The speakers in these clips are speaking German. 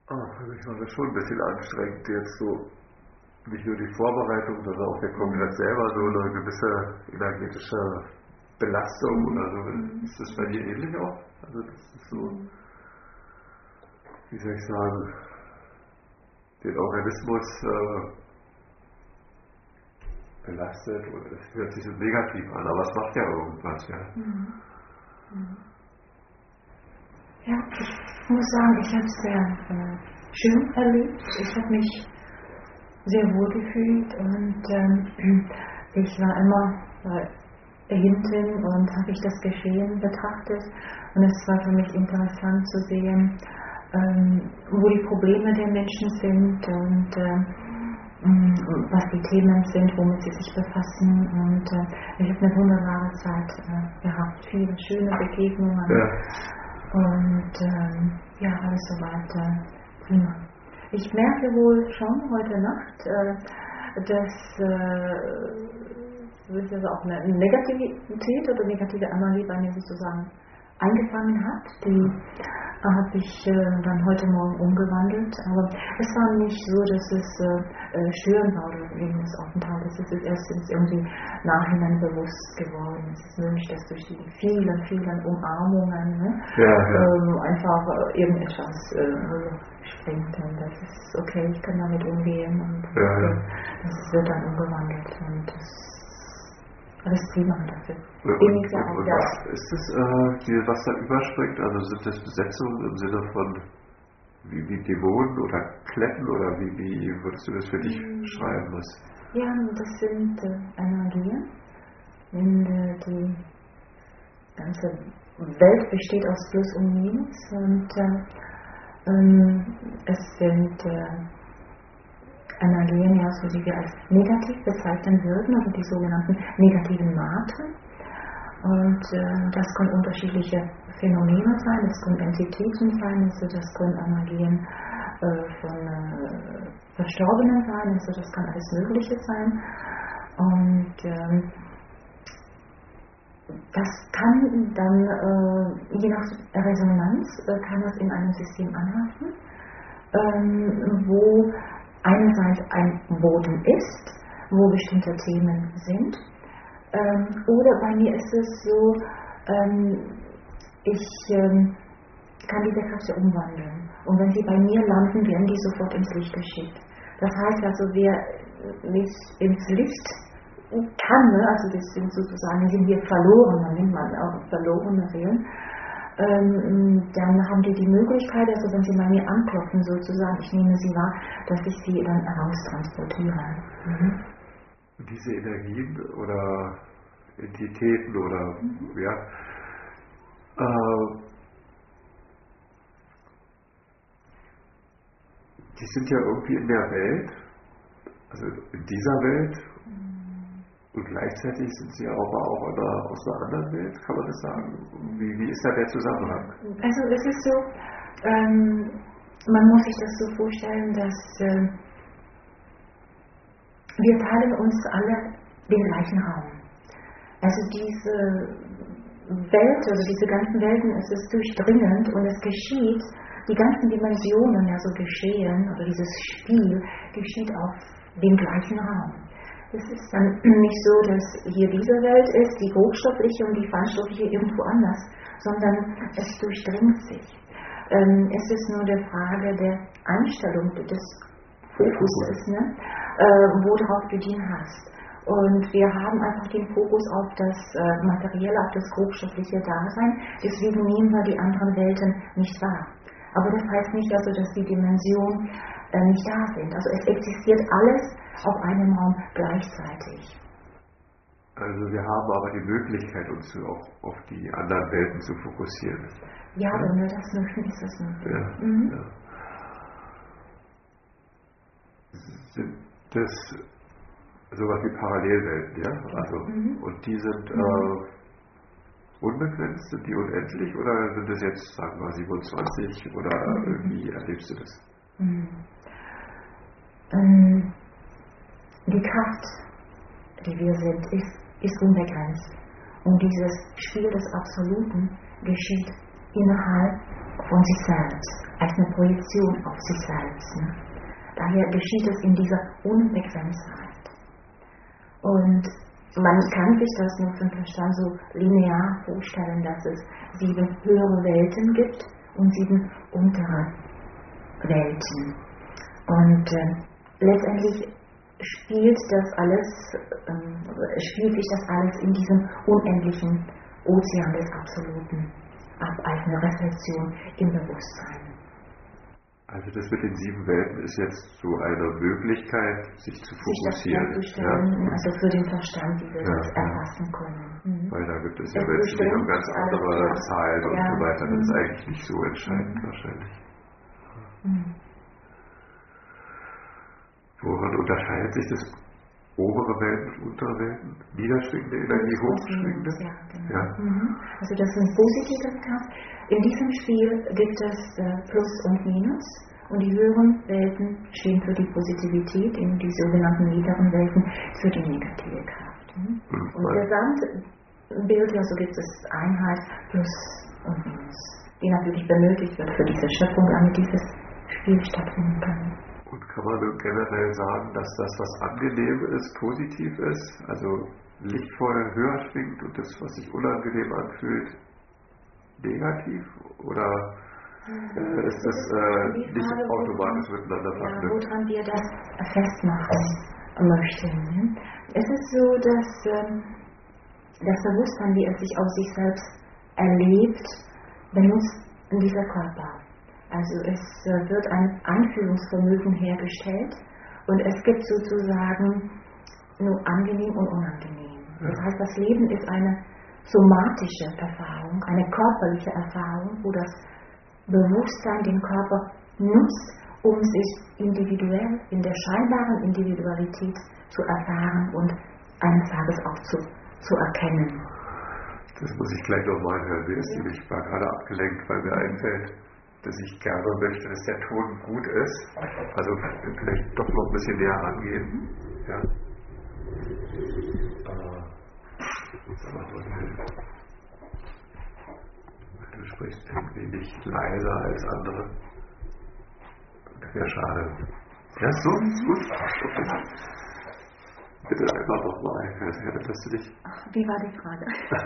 Für mich war das schon ein bisschen anstrengend, jetzt so nicht nur die Vorbereitung, sondern auch der Kongress selber, so eine gewisse energetische Belastung oder so. Ist das bei dir ähnlich auch? Also das ist so, wie soll ich sagen, den Organismus belastet, oder das hört sich so negativ an, aber es macht ja irgendwas, ja. Ja, ich muss sagen, ich habe es sehr schön erlebt. Ich habe mich sehr wohl gefühlt und ich war immer hinten und habe ich das Geschehen betrachtet und es war für mich interessant zu sehen, wo die Probleme der Menschen sind und was die Themen sind, womit sie sich befassen und ich habe eine wunderbare Zeit gehabt, viele schöne Begegnungen. Ja. Und ja, alles soweit prima. Ich merke wohl schon heute Nacht, dass also auch eine Negativität oder negative Anomalie bei mir sozusagen eingefangen hat. Die habe ich dann heute Morgen umgewandelt. Aber es war nicht so, dass es störend war oder wegen des Aufenthaltes. Es ist erst irgendwie nachhinein bewusst geworden. Es ist möglich, dass durch die vielen, vielen Umarmungen einfach irgendetwas springt. Und das ist okay, ich kann damit umgehen. Und das wird dann umgewandelt. Und das alles prima dafür. Und was ist das, was da überspringt? Also sind das Besetzungen im Sinne von wie Dämonen oder Kletten oder wie würdest du das für dich schreiben? Ja, das sind Energien. Die ganze Welt besteht aus Plus und Minus und es sind Energien, die wir als negativ bezeichnen würden, also die sogenannten negativen Maten. Und das können unterschiedliche Phänomene sein, das können Entitäten sein, also das können Energien von Verstorbenen sein, also das kann alles Mögliche sein. Und das kann dann, je nach Resonanz, kann das in einem System anhaften, wo einerseits ein Boden ist, wo bestimmte Themen sind, oder bei mir ist es so, ich kann diese Kräfte umwandeln und wenn sie bei mir landen, werden die sofort ins Licht geschickt. Das heißt also, wer nicht ins Licht kann, also das sind sozusagen, sind hier verloren, dann nennt man auch verlorene Seelen, dann haben die Möglichkeit, also wenn sie bei mir anklopfen sozusagen, ich nehme sie wahr, dass ich sie dann heraustransportiere. Diese Energien oder Entitäten oder die sind ja irgendwie in der Welt, also in dieser Welt, und gleichzeitig sind sie aber auch aus einer anderen Welt, kann man das sagen? Wie ist da der Zusammenhang? Also es ist so, man muss sich das so vorstellen, dass wir teilen uns alle den gleichen Raum. Also diese Welt, also diese ganzen Welten, es ist durchdringend und es geschieht, die ganzen Dimensionen, also geschehen, oder dieses Spiel, geschieht auf dem gleichen Raum. Es ist dann nicht so, dass hier diese Welt ist, die hochstoffliche und die feinstoffliche irgendwo anders, sondern es durchdringt sich. Es ist nur die Frage der Einstellung des Fokuses, worauf du den hast. Und wir haben einfach den Fokus auf das Materielle, auf das grobstoffliche Dasein, deswegen nehmen wir die anderen Welten nicht wahr. Aber das heißt nicht, also, dass die Dimensionen nicht da sind. Also es existiert alles auf einem Raum gleichzeitig. Also wir haben aber die Möglichkeit, uns auch auf die anderen Welten zu fokussieren. Ja, wenn wir das möchten, ist das möglich. Ja. Sind das sowas wie Parallelwelten, ja? Also, und die sind unbegrenzt, sind die unendlich oder sind es jetzt, sagen wir, 27 oder wie erlebst du das? Die Kraft, die wir sind, ist unbegrenzt. Und dieses Spiel des Absoluten geschieht innerhalb von sich selbst, als eine Projektion auf sich selbst. Ne? Daher geschieht es in dieser Unbegrenztheit. Und man kann sich das nur für den Verstand so linear vorstellen, dass es 7 höhere Welten gibt und 7 untere Welten. Und letztendlich spielt sich das alles in diesem unendlichen Ozean des Absoluten ab, als eine Reflexion im Bewusstsein. Also das mit den 7 Welten ist jetzt so eine Möglichkeit, sich zu fokussieren. Sich das vorzustellen, also für den Verstand, wie wir das erfassen können. Weil da gibt es ja Menschen, die haben ganz andere Zahlen und so weiter. Das ist eigentlich nicht so entscheidend wahrscheinlich. Woran unterscheidet sich das obere Welten und untere Welten? Niederschwingende Energie, hochschwingende? Ja, genau. Ja. Also das sind positive Kraft. In diesem Spiel gibt es Plus und Minus und die höheren Welten stehen für die Positivität, in die sogenannten niederen Welten für die negative Kraft. Und Gesamtbild, also gibt es Einheit Plus und Minus, die natürlich benötigt wird für diese Schöpfung, damit dieses Spiel stattfinden kann. Und kann man generell sagen, dass das, was angenehm ist, positiv ist? Also lichtvoll höher schwingt und das, was sich unangenehm anfühlt, negativ? Oder ist das nicht automatisch miteinander verknüpft? Woran wir das festmachen möchten. Es ist so, dass das Bewusstsein, wie es sich aus sich selbst erlebt, benutzt dieser Körper. Also es wird ein Anfühlungsvermögen hergestellt und es gibt sozusagen nur angenehm und unangenehm. Das heißt, das Leben ist eine somatische Erfahrung, eine körperliche Erfahrung, wo das Bewusstsein den Körper nutzt, um sich individuell in der scheinbaren Individualität zu erfahren und eines Tages auch zu erkennen. Das muss ich gleich nochmal hören. Ich war gerade abgelenkt, weil mir einfällt, dass ich gerne möchte, dass der Ton gut ist. Also vielleicht doch noch ein bisschen näher rangehen. Ja. Du sprichst ein wenig leiser als andere. Das wäre schade. Ja, so, ist gut. Okay. Bitte einfach nochmal. Hättest du dich? Wie war die Frage?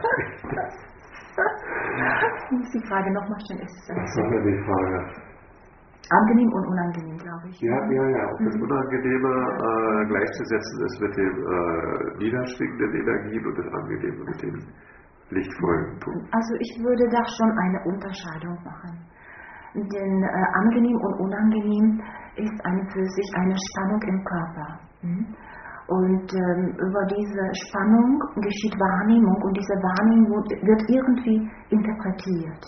Ich muss die Frage nochmal stellen. Was war denn die Frage? Angenehm und unangenehm, glaube ich. Ja. Ob das Unangenehme gleichzusetzen ist mit dem niederschwingenden Energien und das Angenehme mit dem lichtvollen Ton. Also ich würde da schon eine Unterscheidung machen. Denn angenehm und unangenehm ist für sich eine Spannung im Körper. Und über diese Spannung geschieht Wahrnehmung und diese Wahrnehmung wird irgendwie interpretiert.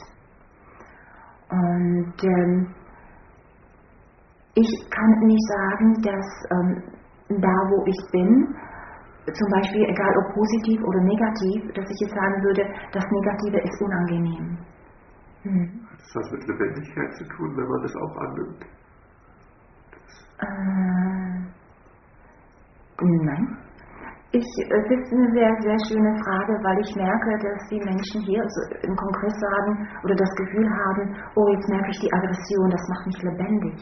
Und ich kann nicht sagen, dass da, wo ich bin, zum Beispiel, egal ob positiv oder negativ, dass ich jetzt sagen würde, das Negative ist unangenehm. Hat das was mit Lebendigkeit zu tun, wenn man das auch annimmt? Nein. Das ist eine sehr, sehr schöne Frage, weil ich merke, dass die Menschen hier im Kongress sagen oder das Gefühl haben, oh, jetzt merke ich die Aggression, das macht mich lebendig.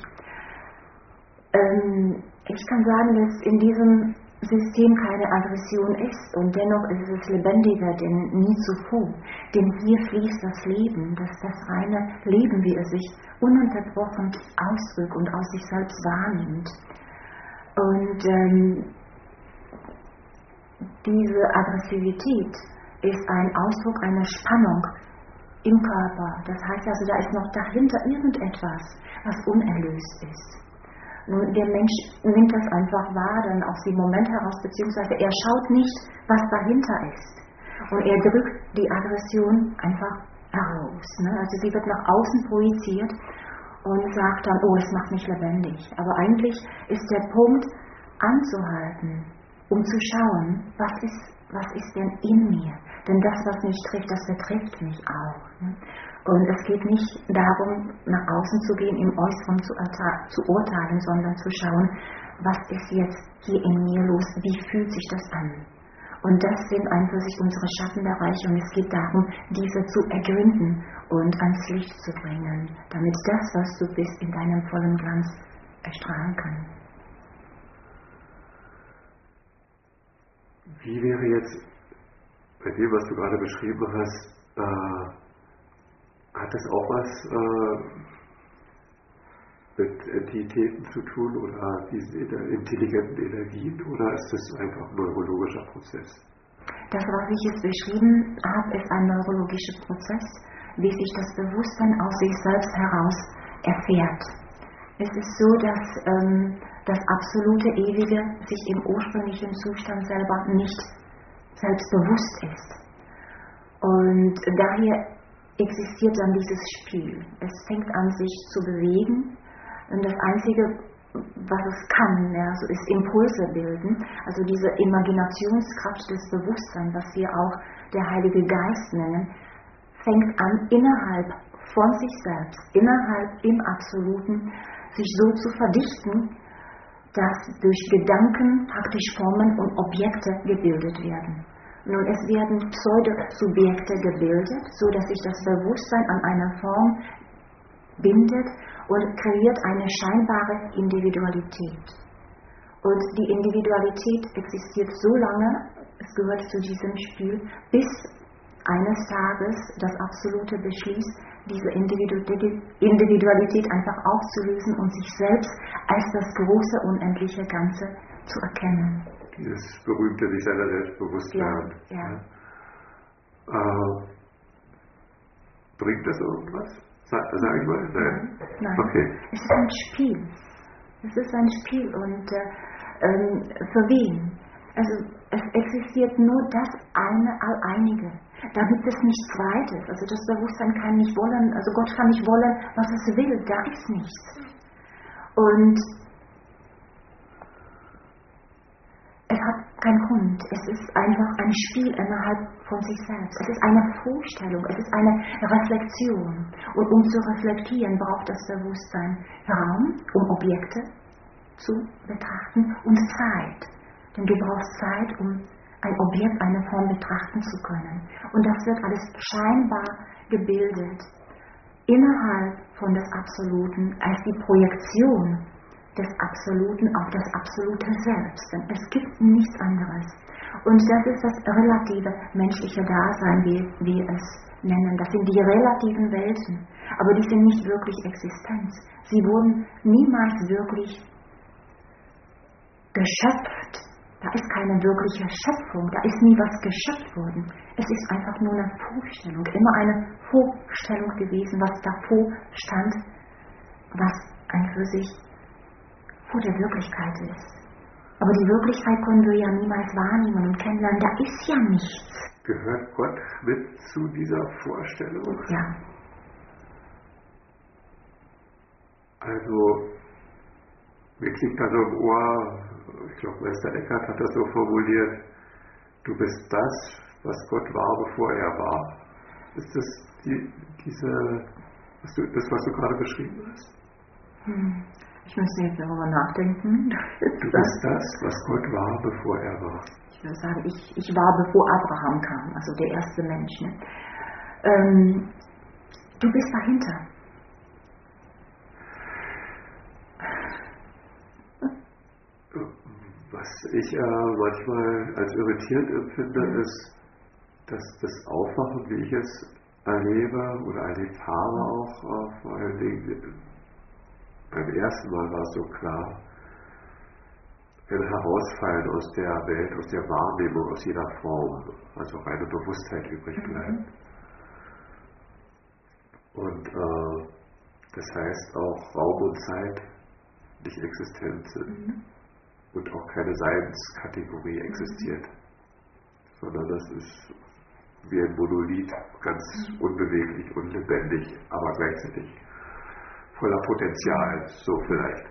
Ich kann sagen, dass in diesem System keine Aggression ist und dennoch ist es lebendiger denn nie zuvor. Denn hier fließt das Leben, das reine Leben, wie es sich ununterbrochen ausdrückt und aus sich selbst wahrnimmt. Und diese Aggressivität ist ein Ausdruck einer Spannung im Körper. Das heißt also, da ist noch dahinter irgendetwas, was unerlöst ist. Nun, der Mensch nimmt das einfach wahr, dann aus dem Moment heraus, beziehungsweise er schaut nicht, was dahinter ist. Und er drückt die Aggression einfach heraus. Ne? Also sie wird nach außen projiziert und sagt dann, oh, es macht mich lebendig. Aber eigentlich ist der Punkt anzuhalten, um zu schauen, was ist denn in mir? Denn das, was mich trifft, das betrifft mich auch. Ne? Und es geht nicht darum, nach außen zu gehen, im Äußeren zu urteilen, sondern zu schauen, was ist jetzt hier in mir los, wie fühlt sich das an? Und das sind einfach sich unsere Schattenbereiche und es geht darum, diese zu ergründen und ans Licht zu bringen, damit das, was du bist, in deinem vollen Glanz erstrahlen kann. Wie wäre jetzt, bei dem, was du gerade beschrieben hast, hat das auch was mit Entitäten zu tun oder diesen intelligenten Energien oder ist das einfach ein neurologischer Prozess? Das, was ich jetzt beschrieben habe, ist ein neurologischer Prozess, wie sich das Bewusstsein aus sich selbst heraus erfährt. Es ist so, dass das absolute Ewige sich im ursprünglichen Zustand selber nicht selbst bewusst ist. Und daher existiert dann dieses Spiel. Es fängt an, sich zu bewegen. Und das Einzige, was es kann, ja, so ist Impulse bilden. Also diese Imaginationskraft des Bewusstseins, was wir auch der Heilige Geist nennen, fängt an, innerhalb von sich selbst, innerhalb im Absoluten, sich so zu verdichten, dass durch Gedanken praktisch Formen und Objekte gebildet werden. Nun, es werden Pseudosubjekte gebildet, so dass sich das Bewusstsein an einer Form bindet und kreiert eine scheinbare Individualität. Und die Individualität existiert so lange, es gehört zu diesem Spiel, bis eines Tages das Absolute beschließt, diese Individualität einfach aufzulösen und sich selbst als das große, unendliche Ganze zu erkennen. Dieses berühmte sich seiner selbst bewusst werden. Ja. Bringt das irgendwas? Sag ich mal? Nein. Okay. Es ist ein Spiel. Es ist ein Spiel und für wen? Also es existiert nur das eine Alleinige. Da gibt es nichts Zweites. Also das Bewusstsein kann nicht wollen, also Gott kann nicht wollen, was es will. Da ist nichts. Und es hat keinen Grund. Es ist einfach ein Spiel innerhalb von sich selbst. Es ist eine Vorstellung, es ist eine Reflexion. Und um zu reflektieren, braucht das Bewusstsein Raum, um Objekte zu betrachten und Zeit. Denn du brauchst Zeit, um ein Objekt, eine Form betrachten zu können. Und das wird alles scheinbar gebildet innerhalb von des Absoluten als die Projektion des Absoluten auf das absolute Selbst. Denn es gibt nichts anderes. Und das ist das relative menschliche Dasein, wie wir es nennen. Das sind die relativen Welten. Aber die sind nicht wirklich existent. Sie wurden niemals wirklich geschöpft. Da ist keine wirkliche Schöpfung. Da ist nie was geschöpft worden. Es ist einfach nur eine Vorstellung. Immer eine Vorstellung gewesen, was davor stand, was an für sich vor der Wirklichkeit ist. Aber die Wirklichkeit können wir ja niemals wahrnehmen und kennenlernen. Da ist ja nichts. Gehört Gott mit zu dieser Vorstellung? Ja. Also, mir klingt da so im Ohr, ich glaube, Meister Eckhart hat das so formuliert, du bist das, was Gott war, bevor er war. Ist das das, was du gerade beschrieben hast? Ich müsste jetzt darüber nachdenken. Du bist das, was Gott war, bevor er war. Ich würde sagen, ich war, bevor Abraham kam, also der erste Mensch. Ne? Du bist dahinter. Was ich manchmal als irritierend empfinde, ist, dass das Aufwachen, wie ich es erlebe oder erlebt habe auch, vor allen Dingen beim ersten Mal war es so klar, ein Herausfallen aus der Welt, aus der Wahrnehmung, aus jeder Form, also reine Bewusstheit übrig bleibt. Und das heißt auch Raum und Zeit nicht existent sind und auch keine Seinskategorie existiert, sondern das ist wie ein Monolith, ganz unbeweglich und lebendig, aber gleichzeitig voller Potenzial, so vielleicht.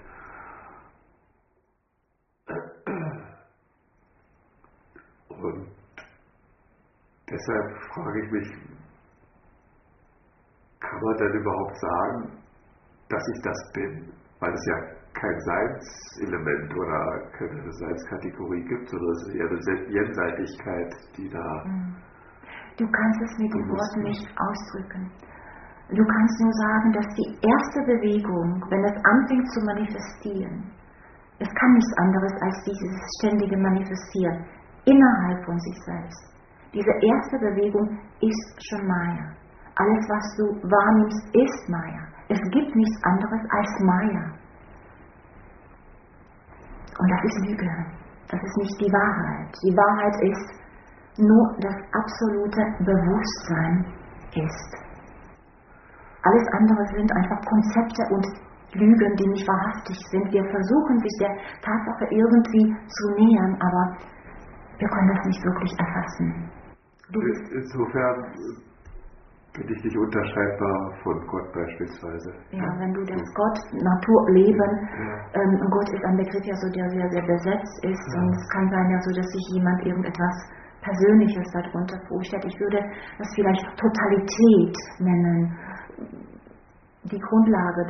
Und deshalb frage ich mich, kann man denn überhaupt sagen, dass ich das bin? weil es ja kein Seinselement oder keine Seinskategorie gibt, sondern es ist eher eine Jenseitigkeit, die da... Du kannst es mit den Worten nicht ausdrücken. Du kannst nur sagen, dass die erste Bewegung, wenn es anfängt zu manifestieren, es kann nichts anderes als dieses ständige Manifestieren innerhalb von sich selbst. Diese erste Bewegung ist schon Maya. Alles, was du wahrnimmst, ist Maya. Es gibt nichts anderes als Maya. Und das ist Lüge. Das ist nicht die Wahrheit. Die Wahrheit ist, nur das absolute Bewusstsein ist. Alles andere sind einfach Konzepte und Lügen, die nicht wahrhaftig sind. Wir versuchen, sich der Tatsache irgendwie zu nähern, aber wir können das nicht wirklich erfassen. Insofern bin ich nicht unterscheidbar von Gott beispielsweise. Ja, wenn du das Gott, Naturleben, Gott ist ein Begriff, ja so, der sehr, sehr besetzt ist, und es kann sein, ja so, dass sich jemand irgendetwas Persönliches darunter vorstellt. Ich würde das vielleicht Totalität nennen, die Grundlage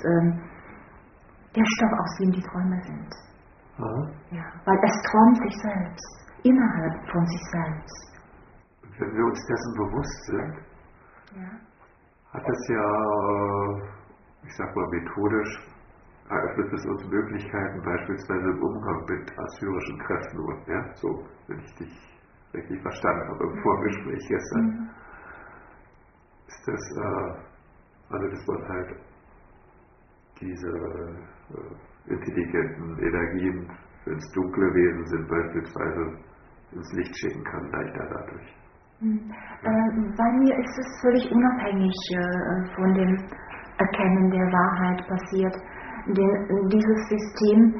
der Stoff, aus dem die Träume sind. Ja, weil es träumt sich selbst, innerhalb von sich selbst. Wenn wir uns dessen bewusst sind, hat es ja, ich sag mal methodisch, eröffnet es uns Möglichkeiten, beispielsweise im Umgang mit assyrischen Kräften, ja, so, wenn ich dich richtig verstanden habe im Vorgespräch gestern, ist das, also dass man halt diese intelligenten Energien, wenn es dunkle Wesen sind, beispielsweise ins Licht schicken kann, leichter dadurch. Bei mir ist es völlig unabhängig von dem Erkennen der Wahrheit passiert. Denn dieses System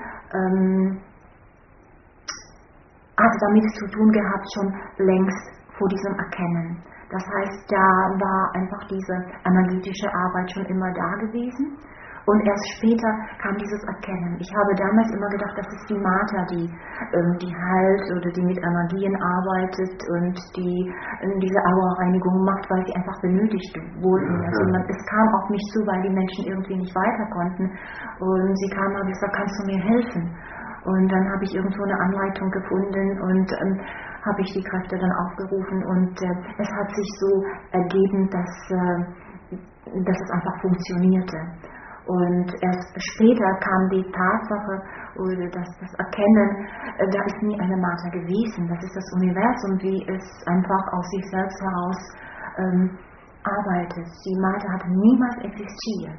hat damit zu tun gehabt schon längst vor diesem Erkennen. Das heißt, da war einfach diese analytische Arbeit schon immer da gewesen. Und erst später kam dieses Erkennen. Ich habe damals immer gedacht, das ist die Mata, die heilt oder die mit Energien arbeitet und die diese Aura-Reinigung macht, weil sie einfach benötigt wurden. Also es kam auf mich zu, weil die Menschen irgendwie nicht weiter konnten. Und sie kam und gesagt, kannst du mir helfen? Und dann habe ich irgendwo eine Anleitung gefunden und habe ich die Kräfte dann aufgerufen. Und es hat sich so ergeben, dass es einfach funktionierte. Und erst später kam die Tatsache oder das Erkennen, da ist nie eine Mata gewesen. Das ist das Universum, wie es einfach aus sich selbst heraus arbeitet. Die Mata hat niemals existiert.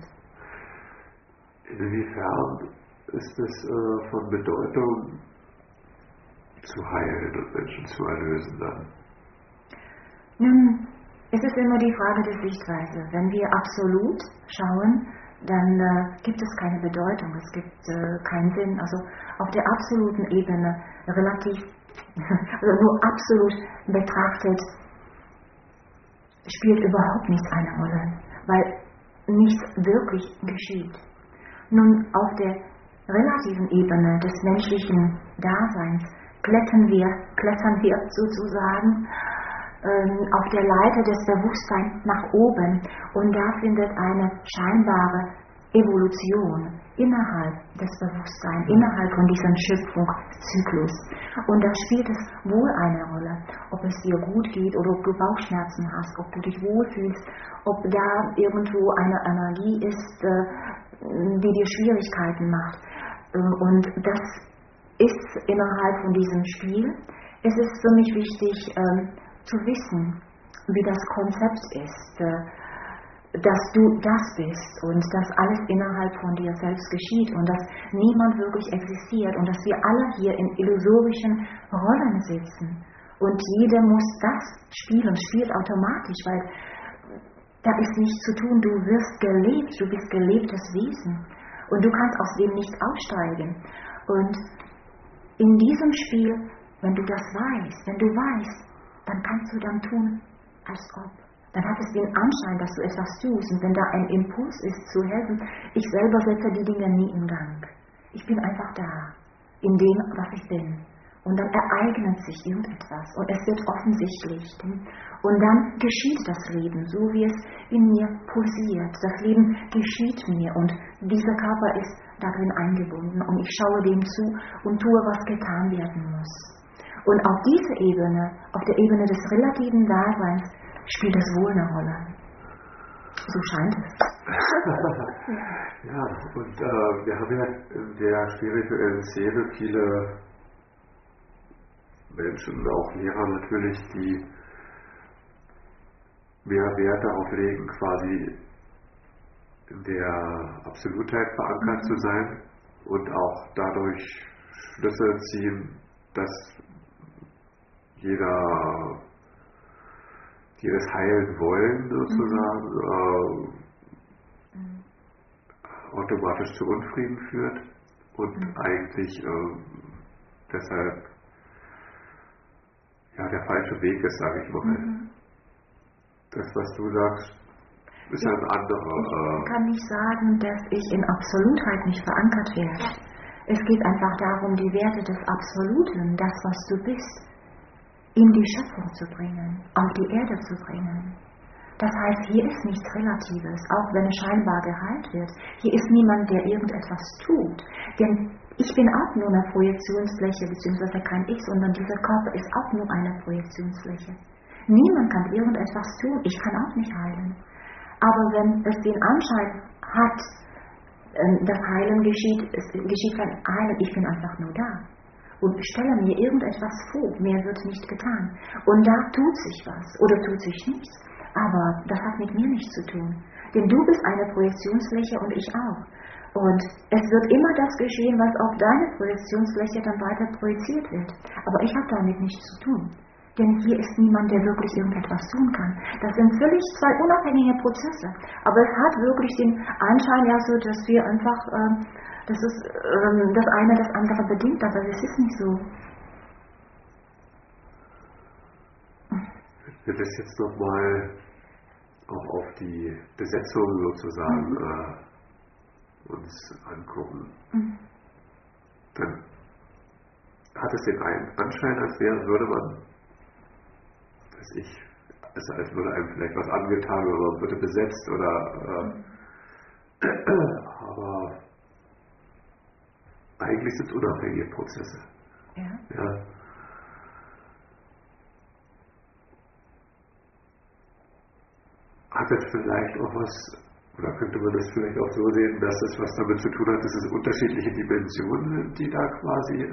Inwiefern ist es von Bedeutung zu heilen und Menschen zu erlösen dann? Nun, es ist immer die Frage der Sichtweise. Wenn wir absolut schauen, dann gibt es keine Bedeutung, es gibt keinen Sinn. Also auf der absoluten Ebene relativ, also nur absolut betrachtet, spielt überhaupt nichts eine Rolle, weil nichts wirklich geschieht. Nun, auf der relativen Ebene des menschlichen Daseins klettern wir sozusagen auf der Leiter des Bewusstseins nach oben, und da findet eine scheinbare Evolution innerhalb des Bewusstseins, innerhalb von diesem Schöpfungszyklus. Und da spielt es wohl eine Rolle, ob es dir gut geht oder ob du Bauchschmerzen hast, ob du dich wohlfühlst, ob da irgendwo eine Energie ist, die dir Schwierigkeiten macht. Und das ist innerhalb von diesem Spiel. Es ist für mich wichtig, zu wissen, wie das Konzept ist, dass du das bist und dass alles innerhalb von dir selbst geschieht und dass niemand wirklich existiert und dass wir alle hier in illusorischen Rollen sitzen und jeder muss das spielen, spielt automatisch, weil da ist nichts zu tun, du wirst gelebt, du bist gelebtes Wesen und du kannst aus dem nicht aussteigen. Und in diesem Spiel, wenn du das weißt, wenn du weißt, dann kannst du dann tun, als ob. Dann hat es den Anschein, dass du etwas tust. Und wenn da ein Impuls ist, zu helfen, ich selber setze die Dinge nie in Gang. Ich bin einfach da, in dem, was ich bin. Und dann ereignet sich irgendetwas und es wird offensichtlich. Und dann geschieht das Leben, so wie es in mir pulsiert. Das Leben geschieht mir und dieser Körper ist darin eingebunden und ich schaue dem zu und tue, was getan werden muss. Und auf dieser Ebene, auf der Ebene des relativen Daseins, spielt es wohl eine Rolle. So scheint es. Ja, und wir haben ja in der spirituellen Szene viele Menschen, auch Lehrer natürlich, die mehr Wert darauf legen, quasi in der Absolutheit verankert zu sein und auch dadurch Schlüsse ziehen, dass jedes Heilen wollen sozusagen automatisch zu Unfrieden führt und eigentlich deshalb der falsche Weg ist, sage ich mal. Das, was du sagst, ist ja ein anderer. Ich kann nicht sagen, dass ich in Absolutheit nicht verankert werde. Es geht einfach darum, die Werte des Absoluten, das, was du bist, in die Schöpfung zu bringen, auf die Erde zu bringen. Das heißt, hier ist nichts Relatives, auch wenn es scheinbar geheilt wird. Hier ist niemand, der irgendetwas tut. Denn ich bin auch nur eine Projektionsfläche, beziehungsweise kein Ich, sondern dieser Körper ist auch nur eine Projektionsfläche. Niemand kann irgendetwas tun, ich kann auch nicht heilen. Aber wenn es den Anschein hat, das Heilen geschieht, es geschieht kein Heilen, ich bin einfach nur da. Und stelle mir irgendetwas vor, mehr wird nicht getan. Und da tut sich was oder tut sich nichts. Aber das hat mit mir nichts zu tun. Denn du bist eine Projektionsfläche und ich auch. Und es wird immer das geschehen, was auf deine Projektionsfläche dann weiter projiziert wird. Aber ich habe damit nichts zu tun. Denn hier ist niemand, der wirklich irgendetwas tun kann. Das sind völlig zwei unabhängige Prozesse. Aber es hat wirklich den Anschein, ja so, dass wir einfach, das ist das eine das andere bedingt, aber es ist nicht so. Wir das jetzt nochmal auch auf die Besetzung sozusagen uns angucken. Dann hat es den Anschein, als würde man, als würde einem vielleicht was angetan oder man würde besetzt oder aber eigentlich sind es unabhängige Prozesse. Ja. Hat das vielleicht auch was, oder könnte man das vielleicht auch so sehen, dass es was damit zu tun hat, dass es unterschiedliche Dimensionen sind, die da quasi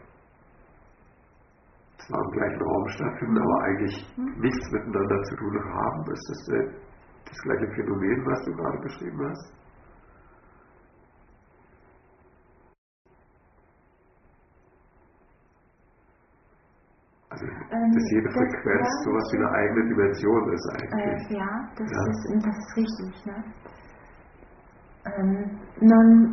zwar im gleichen Raum stattfinden, aber eigentlich nichts miteinander zu tun haben? Ist das das gleiche Phänomen, was du gerade beschrieben hast? Also, dass jede Frequenz sowas wie eine eigene Dimension ist eigentlich. Das ist richtig. Ne? Nun,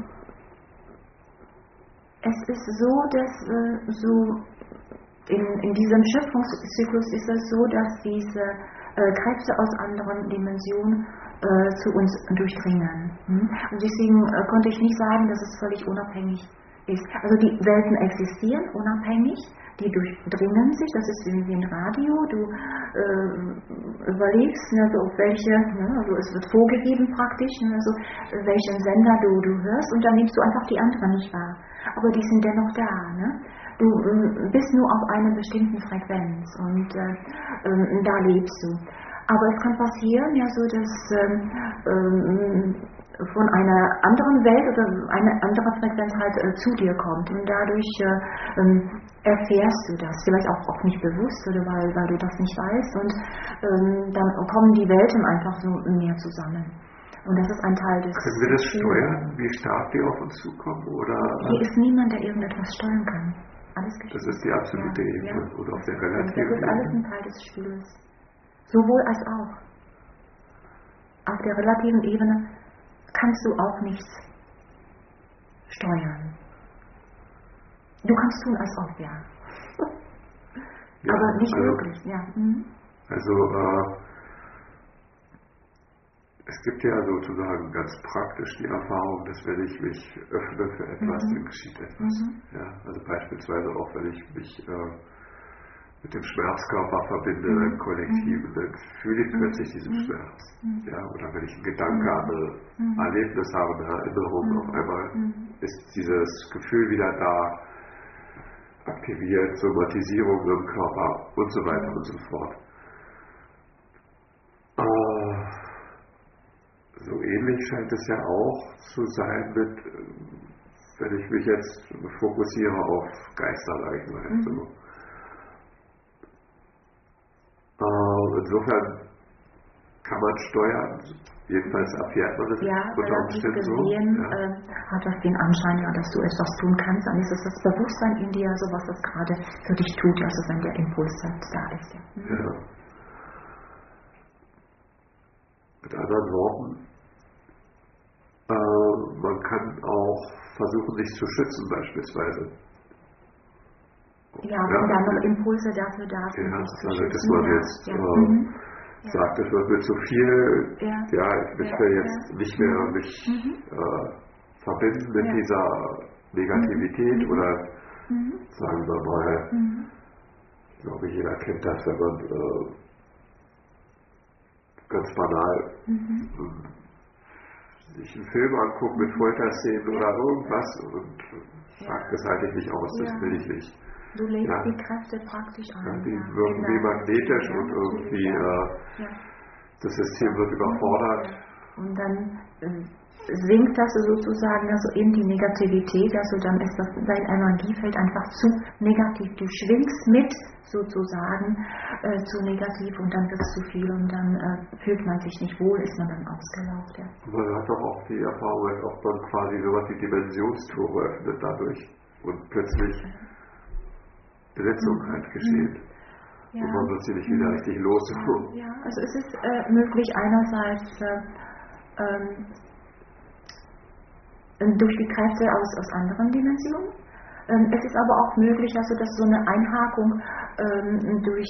es ist so, dass in diesem Schöpfungszyklus ist es so, dass diese Kräfte aus anderen Dimensionen zu uns durchdringen. Und deswegen konnte ich nicht sagen, dass es völlig unabhängig ist. Also die Welten existieren unabhängig, die durchdringen sich, das ist wie ein Radio, du überlegst, also auf welche, also es wird vorgegeben praktisch, also welchen Sender du hörst und dann nimmst du einfach die anderen nicht wahr. Aber die sind dennoch da. Du bist nur auf einer bestimmten Frequenz und da lebst du. Aber es kann passieren, ja so, dass von einer anderen Welt oder eine andere Frequenz halt zu dir kommt und dadurch erfährst du das, vielleicht auch nicht bewusst oder weil du das nicht weißt und dann kommen die Welten einfach so mehr zusammen. Und das ist ein Teil des... Können wir das steuern, wie stark die auf uns zukommen? Oder? Hier ist niemand, der irgendetwas steuern kann. Alles geschieht. Das ist die absolute Ebene oder auf der relativen Ebene. Das ist alles ein Teil des Spiels. Sowohl als auch. Auf der relativen Ebene kannst du auch nichts steuern. Du kannst tun, als ob, ja. Aber nicht wirklich, ja. Also, Es gibt ja sozusagen ganz praktisch die Erfahrung, dass wenn ich mich öffne für etwas, dann geschieht etwas. Ja, also beispielsweise auch, wenn ich mich mit dem Schmerzkörper verbinde, im Kollektiven, dann fühle ich plötzlich diesen Schmerz. Ja, oder wenn ich einen Gedanke an ein Erlebnis habe, eine Erinnerung, auf einmal ist dieses Gefühl wieder da, aktiviert, Somatisierung im Körper und so weiter und so fort. So ähnlich scheint es ja auch zu sein mit, wenn ich mich jetzt fokussiere auf Geister, sage ich mal. So. Insofern kann man steuern, jedenfalls erfährt man es unter Umständen gesehen, hat das den Anschein, ja, dass du etwas tun kannst, dann ist es das Bewusstsein in dir, so was das gerade für dich tut, also wenn der Impuls da ist. Ja. Mit anderen Worten, man kann auch versuchen, sich zu schützen beispielsweise. Ja, wenn da noch Impulse dafür da sind, ja, sich zu also, schützen. dass man jetzt sagt, es wird mir zu viel, ich möchte jetzt nicht mehr mich verbinden mit dieser Negativität oder sagen wir mal, ich glaube, jeder kennt das, wenn man ganz banal sich einen Film anguckt mit Folterszenen oder irgendwas und sagt, das halte ich nicht aus, das will ich nicht. Du legst die Kräfte praktisch ein. Ja, die wirken wie magnetisch und irgendwie das System wird überfordert. Und dann sinkt das sozusagen also in die Negativität, also dann ist das, dein Energiefeld einfach zu negativ. Du schwingst mit sozusagen zu negativ und dann wird es zu viel und dann fühlt man sich nicht wohl, ist man dann ausgelaugt. Ja. Man hat doch auch die Erfahrung, als ob man quasi sowas wie Dimensionstore öffnet dadurch und plötzlich Besetzung halt geschieht. Ja. Und man wird sie nicht wieder richtig los. Ja, also es ist möglich einerseits durch die Kräfte aus anderen Dimensionen. Es ist aber auch möglich, also dass so eine Einhakung durch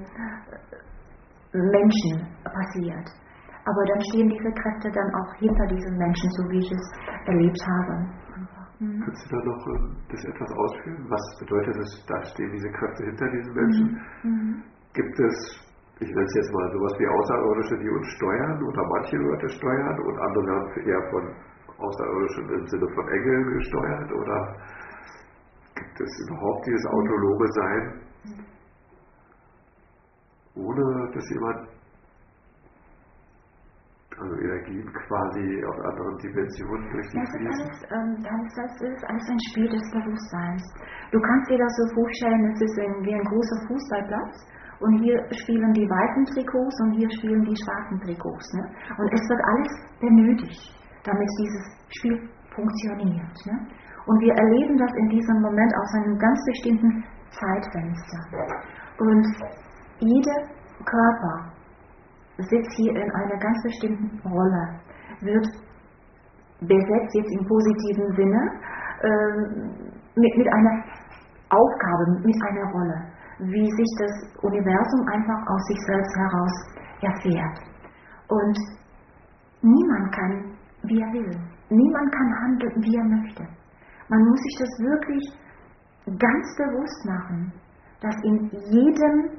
Menschen passiert. Aber dann stehen diese Kräfte dann auch hinter diesen Menschen, so wie ich es erlebt habe. Kannst du da noch das etwas ausführen? Was bedeutet es, da stehen diese Kräfte hinter diesen Menschen? Gibt es, ich nenne es jetzt mal sowas wie Außerirdische, die uns steuern oder manche Leute steuern und andere werden eher von Außerirdischen im Sinne von Engeln gesteuert? Oder gibt es überhaupt dieses autonome Sein, ohne dass jemand Energien quasi auf anderen Dimensionen durch die fließen? Das ist alles ein Spiel des Bewusstseins. Du kannst dir das so vorstellen, es ist wie ein großer Fußballplatz und hier spielen die weißen Trikots und hier spielen die schwarzen Trikots. Ne? Und es wird alles benötigt, damit dieses Spiel funktioniert. Ne? Und wir erleben das in diesem Moment aus einem ganz bestimmten Zeitfenster. Und jeder Körper sitzt hier in einer ganz bestimmten Rolle, wird besetzt jetzt im positiven Sinne mit einer Aufgabe, mit einer Rolle, wie sich das Universum einfach aus sich selbst heraus erfährt. Und niemand kann, wie er will. Niemand kann handeln, wie er möchte. Man muss sich das wirklich ganz bewusst machen, dass in jedem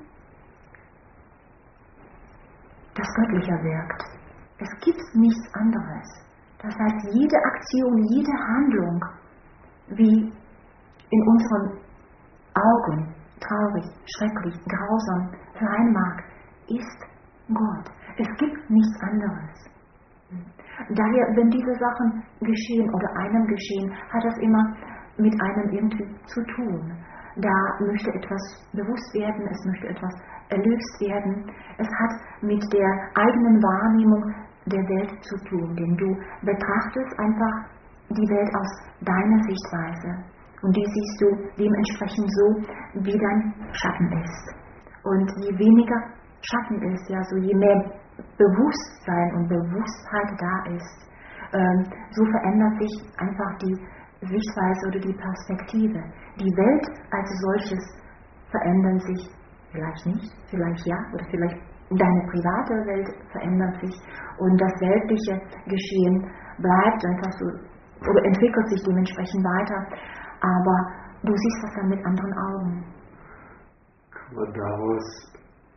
das Göttliche wirkt. Es gibt nichts anderes. Das heißt, jede Aktion, jede Handlung, wie in unseren Augen traurig, schrecklich, grausam sein mag, ist Gott. Es gibt nichts anderes. Daher, wenn diese Sachen geschehen oder einem geschehen, hat das immer mit einem irgendwie zu tun. Da möchte etwas bewusst werden, es möchte etwas erlöst werden. Es hat mit der eigenen Wahrnehmung der Welt zu tun, denn du betrachtest einfach die Welt aus deiner Sichtweise und die siehst du dementsprechend so, wie dein Schatten ist. Und je weniger Schatten ist, ja, so je mehr Bewusstsein und Bewusstheit da ist, so verändert sich einfach die Sichtweise oder die Perspektive. Die Welt als solches verändert sich vielleicht nicht, vielleicht ja oder vielleicht deine private Welt verändert sich und das weltliche Geschehen bleibt einfach so oder entwickelt sich dementsprechend weiter, aber du siehst das dann mit anderen Augen. Kann man daraus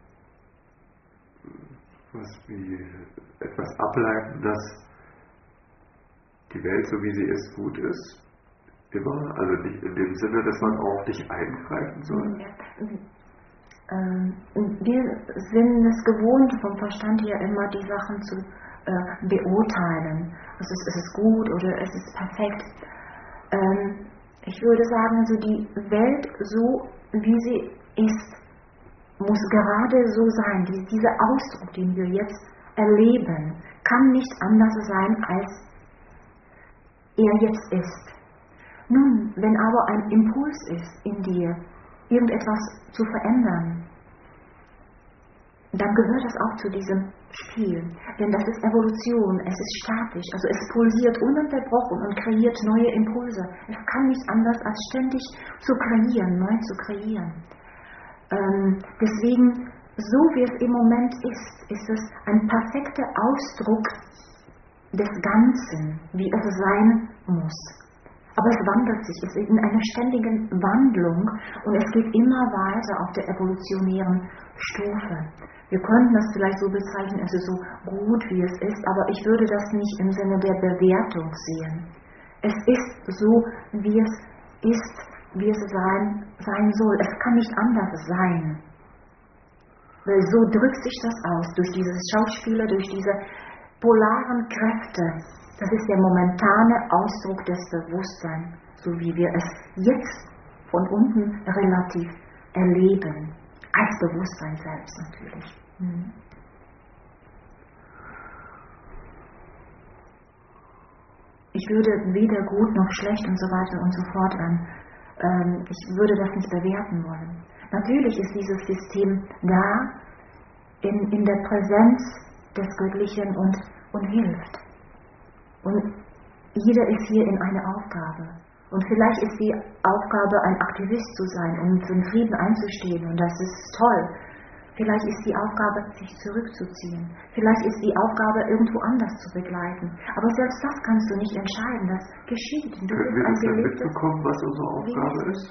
was wie etwas ableiten, dass die Welt, so wie sie ist, gut ist? Immer? Also nicht in dem Sinne, dass man auch nicht eingreifen soll? Wir sind es gewohnt, vom Verstand her immer die Sachen zu beurteilen. Also ist es gut oder ist es perfekt? Ich würde sagen, also die Welt so, wie sie ist, muss gerade so sein. Dieser Ausdruck, den wir jetzt erleben, kann nicht anders sein, als er jetzt ist. Nun, wenn aber ein Impuls ist in dir, irgendetwas zu verändern, dann gehört das auch zu diesem Spiel. Denn das ist Evolution, es ist statisch, also es pulsiert ununterbrochen und kreiert neue Impulse. Es kann nicht anders, als ständig zu kreieren, neu zu kreieren. Deswegen, so wie es im Moment ist es ein perfekter Ausdruck des Ganzen, wie es sein muss. Aber es wandelt sich, es ist in einer ständigen Wandlung und es geht immer weiter auf der evolutionären Stufe. Wir könnten das vielleicht so bezeichnen, es ist so gut, wie es ist, aber ich würde das nicht im Sinne der Bewertung sehen. Es ist so, wie es ist, wie es sein soll. Es kann nicht anders sein. Weil so drückt sich das aus, durch dieses Schauspieler, durch diese polaren Kräfte. Das ist der momentane Ausdruck des Bewusstseins, so wie wir es jetzt von unten relativ erleben. Als Bewusstsein selbst natürlich. Ich würde weder gut noch schlecht und so weiter und so fort ich würde das nicht bewerten wollen. Natürlich ist dieses System da in der Präsenz des Göttlichen und hilft. Und jeder ist hier in einer Aufgabe. Und vielleicht ist die Aufgabe, ein Aktivist zu sein und für den Frieden einzustehen. Und das ist toll. Vielleicht ist die Aufgabe, sich zurückzuziehen. Vielleicht ist die Aufgabe, irgendwo anders zu begleiten. Aber selbst das kannst du nicht entscheiden. Das geschieht. Du Können wir das denn mitbekommen, was unsere Aufgabe ist?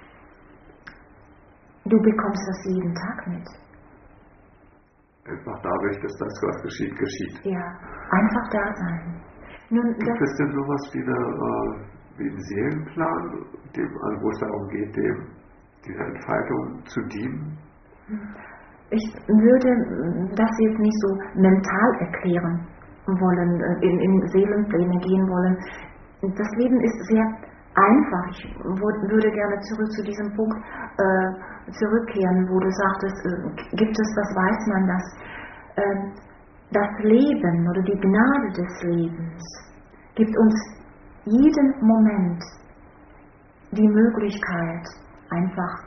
Du bekommst das jeden Tag mit. Einfach dadurch, dass das, was geschieht, geschieht. Ja, einfach da sein. Nun, gibt es denn sowas wie einen Seelenplan, wo es darum geht, dieser Entfaltung zu dienen? Ich würde das jetzt nicht so mental erklären wollen, in Seelenpläne gehen wollen. Das Leben ist sehr einfach. Ich würde gerne zurück zu diesem Punkt zurückkehren, wo du sagtest, gibt es, was weiß man das? Das Leben oder die Gnade des Lebens gibt uns jeden Moment die Möglichkeit, einfach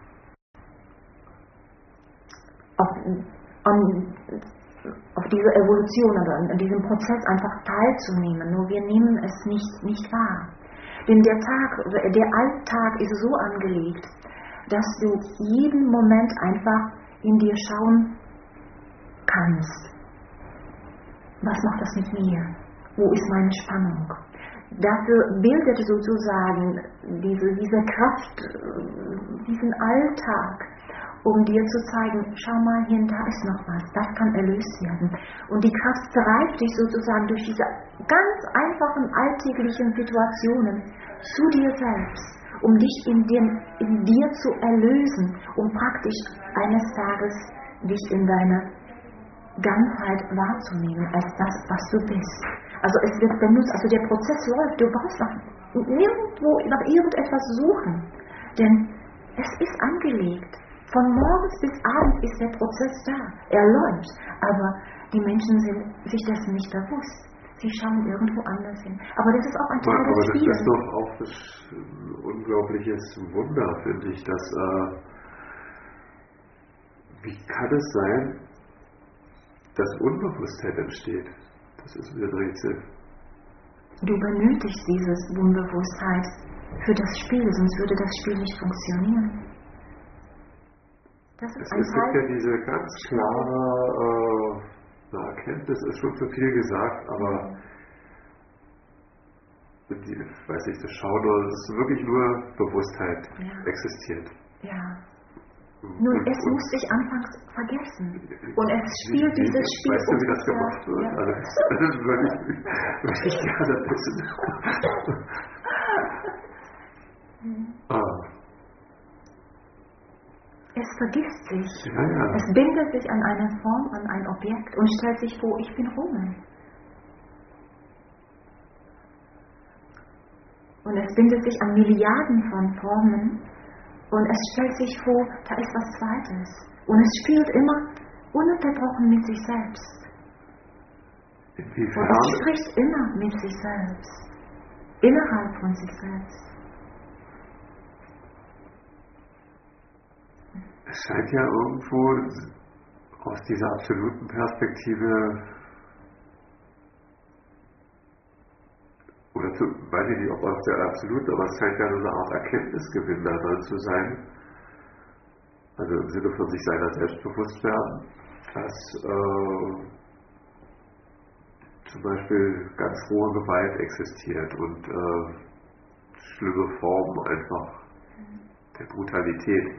auf diese Evolution oder an diesem Prozess einfach teilzunehmen. Nur wir nehmen es nicht wahr. Denn der Alltag ist so angelegt, dass du jeden Moment einfach in dir schauen kannst. Was macht das mit mir? Wo ist meine Spannung? Dafür bildet sozusagen diese Kraft, diesen Alltag, um dir zu zeigen, schau mal hin, da ist noch was, das kann erlöst werden. Und die Kraft treibt dich sozusagen durch diese ganz einfachen alltäglichen Situationen zu dir selbst, um dich in dir zu erlösen, um praktisch eines Tages dich in deiner Ganzheit wahrzunehmen, als das, was du bist. Also es wird benutzt, also der Prozess läuft, du brauchst nirgendwo nach irgendetwas suchen, denn es ist angelegt. Von morgens bis abends ist der Prozess da, er läuft, aber die Menschen sind sich dessen nicht bewusst. Sie schauen irgendwo anders hin. Aber das ist auch ein Teil des Spiels. Aber das ist doch auch ein unglaubliches Wunder, finde ich, dass wie kann es sein, dass Unbewusstheit entsteht? Das ist mir ein Rätsel. Du benötigst diese Unbewusstheit für das Spiel, sonst würde das Spiel nicht funktionieren. Das ist es gibt ja diese ganz klare Erkenntnis, ist schon zu viel gesagt, aber die, weiß ich, das Schauen, das ist wirklich nur Bewusstheit existiert. Ja. Nun, es muss sich anfangs vergessen. Und es spielt dieses Spiel. Weißt du, wie das gemacht wird? Ja. Also, das würde ich gerne wissen. Es vergisst sich. Ja. Es bindet sich an eine Form, an ein Objekt und stellt sich vor, ich bin Roman. Und es bindet sich an Milliarden von Formen und es stellt sich vor, da ist was Zweites. Und es spielt immer ununterbrochen mit sich selbst. Inwiefern? Und es spricht immer mit sich selbst. Innerhalb von sich selbst. Es scheint ja irgendwo aus dieser absoluten Perspektive, oder weiß ich nicht, ob aus der absoluten, aber es scheint ja so eine Art Erkenntnisgewinn da drin zu sein, also im Sinne von sich seiner selbst bewusst werden, dass zum Beispiel ganz rohe Gewalt existiert und schlimme Formen einfach der Brutalität.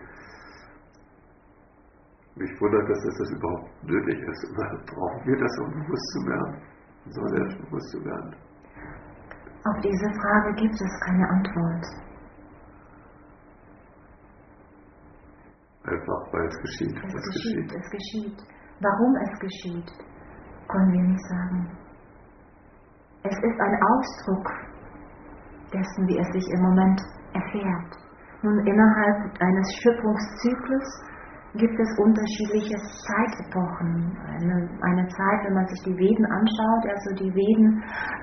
Mich wundert, dass das überhaupt nötig ist. Brauchen wir das, um bewusst zu werden? So selbstbewusst zu werden? Auf diese Frage gibt es keine Antwort. Einfach, weil es geschieht. Es geschieht. Warum es geschieht, können wir nicht sagen. Es ist ein Ausdruck dessen, wie es sich im Moment erfährt. Nun, innerhalb eines Schöpfungszyklus gibt es unterschiedliche Zeitepochen. Eine Zeit, wenn man sich die Veden anschaut, also die Veden,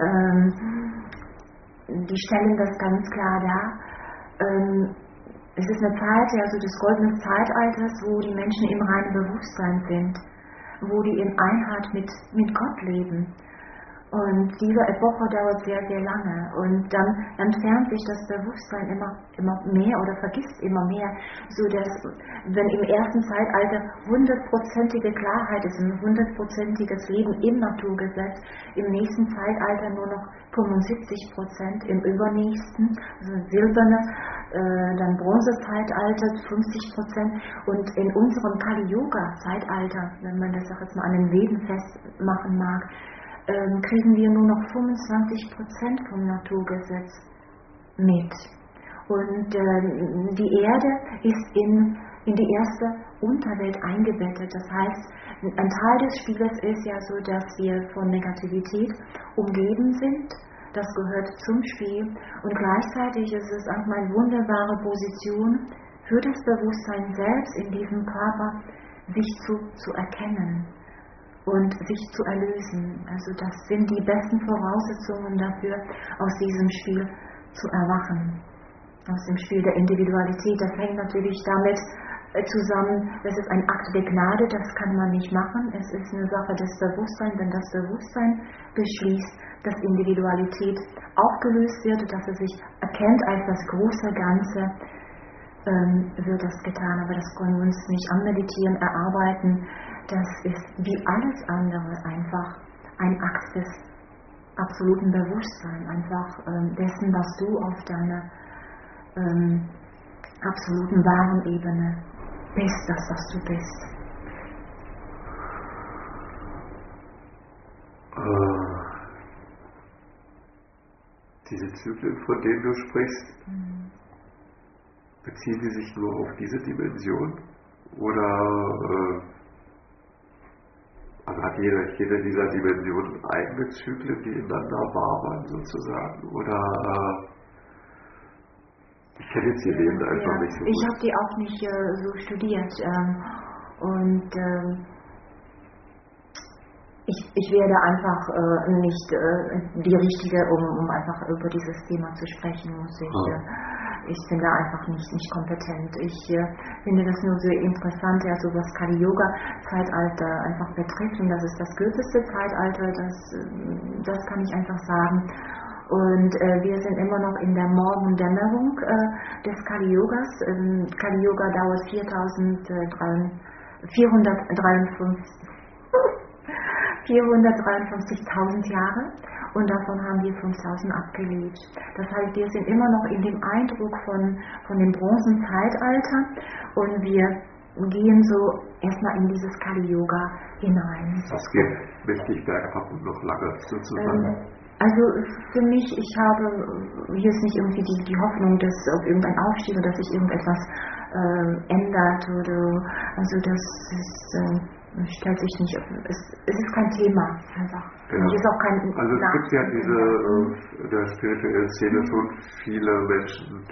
die stellen das ganz klar dar. Es ist eine Zeit, also des goldenen Zeitalters, wo die Menschen im reinen Bewusstsein sind, wo die in Einheit mit Gott leben. Und diese Epoche dauert sehr, sehr lange. Und dann entfernt sich das Bewusstsein immer mehr oder vergisst immer mehr, sodass, wenn im ersten Zeitalter 100%ige Klarheit ist, ein 100%iges Leben im Naturgesetz, im nächsten Zeitalter nur noch 75%, im übernächsten, also silberne, dann Bronzezeitalter 50% und in unserem Kali-Yoga-Zeitalter, wenn man das auch jetzt mal an den Veden festmachen mag, kriegen wir nur noch 25% vom Naturgesetz mit. Und die Erde ist in die erste Unterwelt eingebettet. Das heißt, ein Teil des Spieles ist ja so, dass wir von Negativität umgeben sind. Das gehört zum Spiel. Und gleichzeitig ist es auch eine wunderbare Position für das Bewusstsein selbst in diesem Körper, sich zu erkennen und sich zu erlösen. Also das sind die besten Voraussetzungen dafür, aus diesem Spiel zu erwachen. Aus dem Spiel der Individualität. Das hängt natürlich damit zusammen, das ist ein Akt der Gnade, das kann man nicht machen. Es ist eine Sache des Bewusstseins, wenn das Bewusstsein beschließt, dass Individualität aufgelöst wird, dass es sich erkennt als das große Ganze, wird das getan. Aber das können wir uns nicht anmeditieren, erarbeiten. Das ist wie alles andere einfach ein Akt des absoluten Bewusstseins, einfach dessen, was du auf deiner absoluten wahren Ebene bist, das, was du bist. Diese Zyklen, von denen du sprichst, beziehen sie sich nur auf diese Dimension? Oder also hat jede dieser Dimensionen eigene Zyklen, die ineinander wabern sozusagen? Oder ich kenne jetzt die Leben einfach nicht so gut. Ich habe die auch nicht so studiert. Ich werde einfach nicht die Richtige, um einfach über dieses Thema zu sprechen, muss ich. Ich bin da einfach nicht kompetent. Ich finde das nur so interessant, also was Kali-Yoga-Zeitalter einfach betrifft. Und das ist das kürzeste Zeitalter, das kann ich einfach sagen. Und wir sind immer noch in der Morgendämmerung des Kali Yugas. Kali Yuga dauert 453.000 Jahre und davon haben wir 5.000 abgelebt. Das heißt, wir sind immer noch in dem Eindruck von dem Bronzenzeitalter und wir gehen so erstmal in dieses Kali Yuga hinein. Das geht richtig bergab und noch lange sozusagen. Also für mich, ich habe hier ist nicht irgendwie die Hoffnung, dass auf irgendein Aufstieg oder dass sich irgendetwas ändert oder also das ist, stellt sich nicht, es ist kein Thema einfach. Ja. Es ist auch kein also es gibt ja in der spirituellen Szene schon viele Menschen,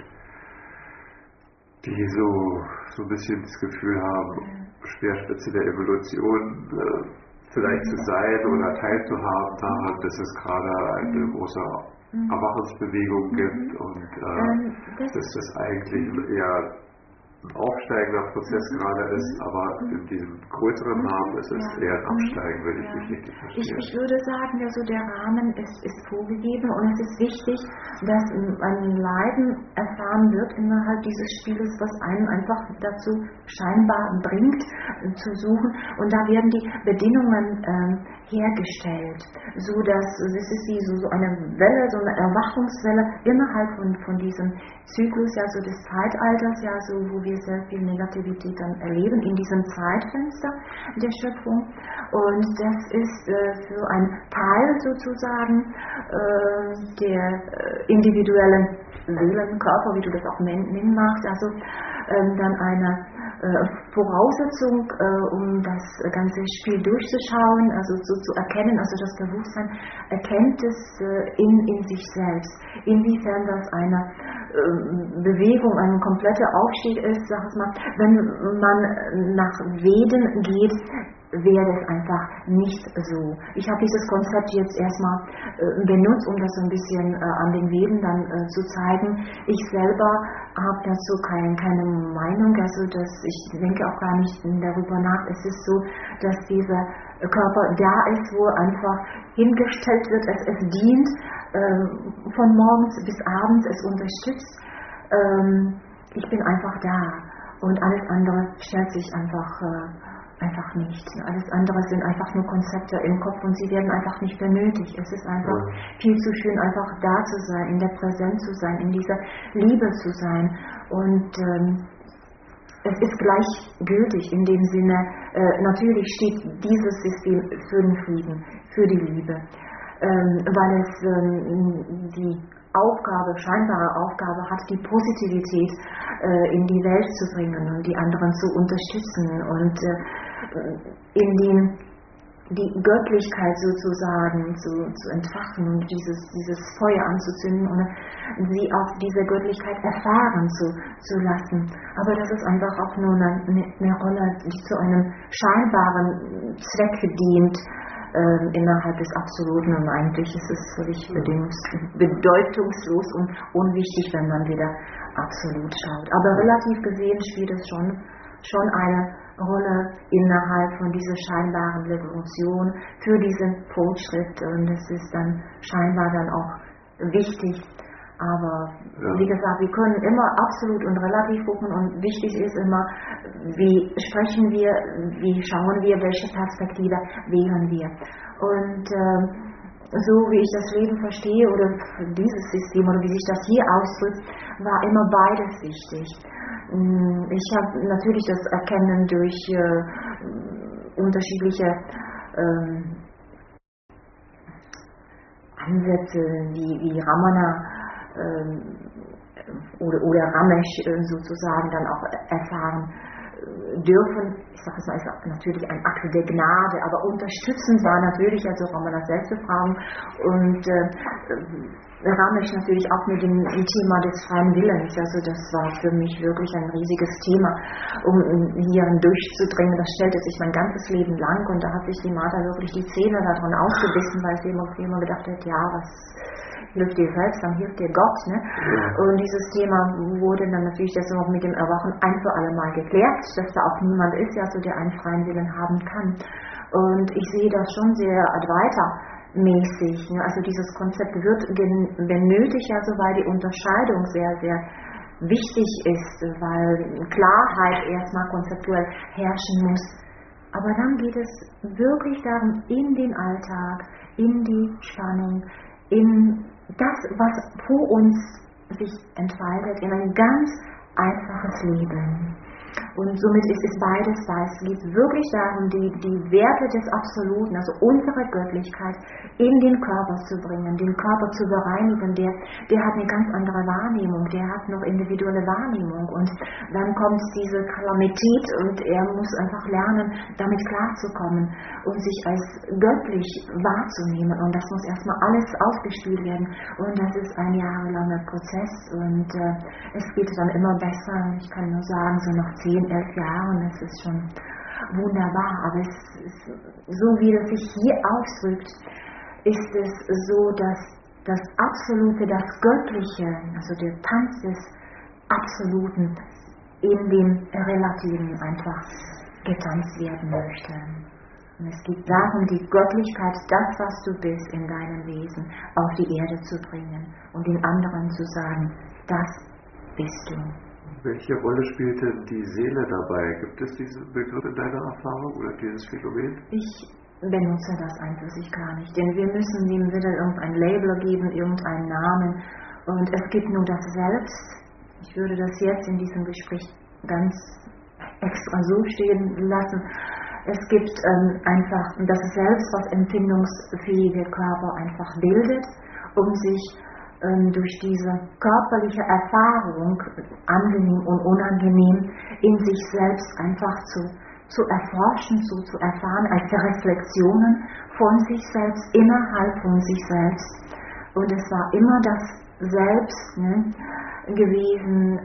die so ein bisschen das Gefühl haben, Speerspitze der Evolution vielleicht zu sein oder teilzuhaben daran, dass es gerade eine große Erwachungsbewegung gibt und dass das eigentlich eher ein aufsteigender Prozess gerade ist, aber in diesem größeren Rahmen ist es eher ein Absteigen, wenn ich mich richtig verstehe. Ich würde sagen, also der Rahmen ist vorgegeben und es ist wichtig, dass ein Leiden erfahren wird innerhalb dieses Spieles, was einen einfach dazu scheinbar bringt, zu suchen. Und da werden die Bedingungen hergestellt, so dass es ist wie so eine Welle, so eine Erwachungswelle innerhalb von diesem Zyklus, ja so des Zeitalters, ja so, wo wir sehr viel Negativität dann erleben in diesem Zeitfenster der Schöpfung. Und das ist für einen Teil sozusagen der individuellen Seelenkörper, wie du das auch nennen magst, also dann eine Voraussetzung, um das ganze Spiel durchzuschauen, also so zu erkennen, also das Bewusstsein erkennt es in sich selbst. Inwiefern das eine Bewegung, ein kompletter Aufstieg ist, sag ich mal, wenn man nach Veden geht, wäre es einfach nicht so. Ich habe dieses Konzept jetzt erstmal benutzt, um das so ein bisschen an den Veden dann zu zeigen. Ich selber habe dazu keine Meinung, also ich denke auch gar nicht darüber nach. Es ist so, dass dieser Körper da ist, wo einfach hingestellt wird, es dient, von morgens bis abends, es unterstützt. Ich bin einfach da und alles andere stellt sich einfach nicht. Alles andere sind einfach nur Konzepte im Kopf und sie werden einfach nicht benötigt. Es ist einfach viel zu schön, einfach da zu sein, in der Präsenz zu sein, in dieser Liebe zu sein. Und es ist gleichgültig in dem Sinne, natürlich steht dieses System für den Frieden, für die Liebe, weil es die scheinbare Aufgabe hat, die Positivität in die Welt zu bringen und die anderen zu unterstützen und in die Göttlichkeit sozusagen zu entfachen und dieses Feuer anzuzünden und sie auch diese Göttlichkeit erfahren zu lassen. Aber das ist einfach auch nur eine Rolle, die zu einem scheinbaren Zweck dient, innerhalb des Absoluten, und eigentlich ist es völlig bedeutungslos und unwichtig, wenn man wieder absolut schaut. Aber relativ gesehen spielt es schon eine Rolle innerhalb von dieser scheinbaren Revolution für diesen Fortschritt, und es ist dann scheinbar dann auch wichtig. Aber wie gesagt, wir können immer absolut und relativ gucken, und wichtig ist immer, wie sprechen wir, wie schauen wir, welche Perspektive wählen wir. Und so wie ich das Leben verstehe oder dieses System oder wie sich das hier ausdrückt, war immer beides wichtig. Ich habe natürlich das Erkennen durch unterschiedliche Ansätze, wie Ramana oder Ramesh sozusagen dann auch erfahren dürfen. Ich sage es mal, ist natürlich ein Akt der Gnade, aber unterstützend war natürlich also Ramanas Selbstbefragung und Ramesh natürlich auch mit dem Thema des freien Willens. Also das war für mich wirklich ein riesiges Thema, um hier durchzudringen. Das stellte sich mein ganzes Leben lang, und da hat sich die Mata wirklich die Zähne daran ausgebissen, weil sie immer gedacht hat, ja, was hilft dir selbst, dann hilft dir Gott. Ne? Ja. Und dieses Thema wurde dann natürlich das auch mit dem Erwachen ein für alle Mal geklärt, dass da auch niemand ist, ja, so der einen freien Willen haben kann. Und ich sehe das schon sehr Advaita mäßig. Ne? Also dieses Konzept wird benötigt, also weil die Unterscheidung sehr, sehr wichtig ist, weil Klarheit erstmal konzeptuell herrschen muss. Aber dann geht es wirklich darum, in den Alltag, in die Spannung, in das, was vor uns sich entfaltet, in ein ganz einfaches Leben. Und somit ist beides da. Es geht wirklich darum, die Werte des Absoluten, also unsere Göttlichkeit, in den Körper zu bringen, den Körper zu bereinigen. Der hat eine ganz andere Wahrnehmung, der hat noch individuelle Wahrnehmung. Und dann kommt diese Kalamität und er muss einfach lernen, damit klarzukommen und sich als göttlich wahrzunehmen. Und das muss erstmal alles aufgespült werden. Und das ist ein jahrelanger Prozess. Und es geht dann immer besser. Ich kann nur sagen, so nach 10, 11 Jahren, das ist schon wunderbar, aber es ist, so wie es sich hier ausdrückt, ist es so, dass das Absolute, das Göttliche, also der Tanz des Absoluten in dem Relativen einfach getanzt werden möchte. Und es geht darum, die Göttlichkeit, das, was du bist in deinem Wesen, auf die Erde zu bringen und den anderen zu sagen, das bist du. Welche Rolle spielt denn die Seele dabei? Gibt es diesen Begriff in deiner Erfahrung oder dieses Phänomen? Ich benutze das einfach sich gar nicht, denn wir müssen dem wieder irgendein Label geben, irgendeinen Namen, und es gibt nur das Selbst. Ich würde das jetzt in diesem Gespräch ganz extra so stehen lassen. Es gibt einfach das Selbst, was empfindungsfähige Körper einfach bildet, um sich durch diese körperliche Erfahrung, angenehm und unangenehm, in sich selbst einfach zu erforschen, zu erfahren, als Reflexionen von sich selbst, innerhalb von sich selbst. Und es war immer das Selbst gewesen,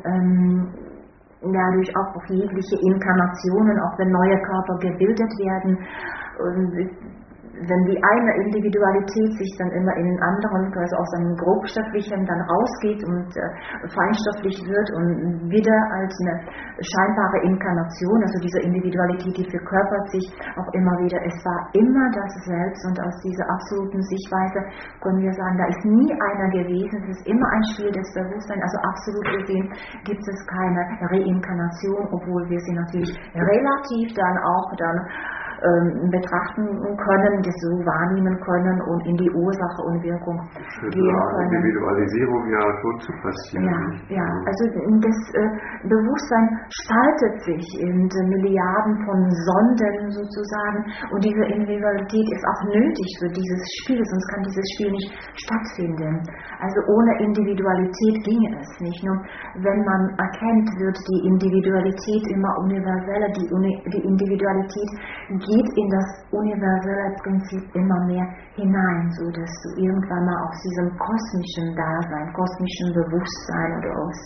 dadurch auch auf jegliche Inkarnationen, auch wenn neue Körper gebildet werden. Und wenn die eine Individualität sich dann immer in den anderen, also aus einem grobstofflichen dann rausgeht und feinstofflich wird und wieder als eine scheinbare Inkarnation, also diese Individualität, die verkörpert sich auch immer wieder. Es war immer das Selbst, und aus dieser absoluten Sichtweise können wir sagen, da ist nie einer gewesen, es ist immer ein Spiel des Bewusstseins, also absolut gesehen gibt es keine Reinkarnation, obwohl wir sie natürlich relativ dann auch betrachten können, das so wahrnehmen können und in die Ursache und Wirkung gehen können. Individualisierung ja schon zu passieren. Ja, also das Bewusstsein spaltet sich in Milliarden von Sonden sozusagen, und diese Individualität ist auch nötig für dieses Spiel, sonst kann dieses Spiel nicht stattfinden. Also ohne Individualität ginge es nicht. Nur wenn man erkennt, wird die Individualität immer universeller, die Individualität geht in das universelle Prinzip immer mehr hinein, so dass du irgendwann mal aus diesem kosmischen Dasein, kosmischen Bewusstsein oder aus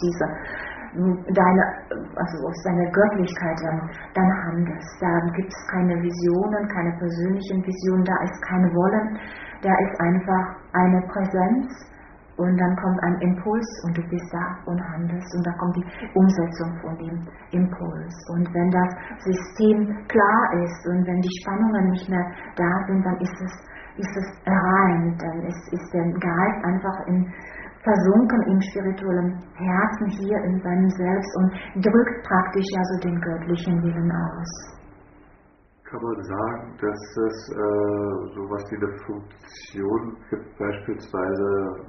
deiner Göttlichkeit dann handelst. Da gibt es keine Visionen, keine persönlichen Visionen, da ist kein Wollen, da ist einfach eine Präsenz. Und dann kommt ein Impuls und du bist da und handelst, und da kommt die Umsetzung von dem Impuls. Und wenn das System klar ist und wenn die Spannungen nicht mehr da sind, dann ist es rein, dann ist der Geist einfach versunken im spirituellen Herzen hier in seinem Selbst und drückt praktisch also den göttlichen Willen aus. Kann man sagen, dass es sowas wie eine Funktion gibt, beispielsweise,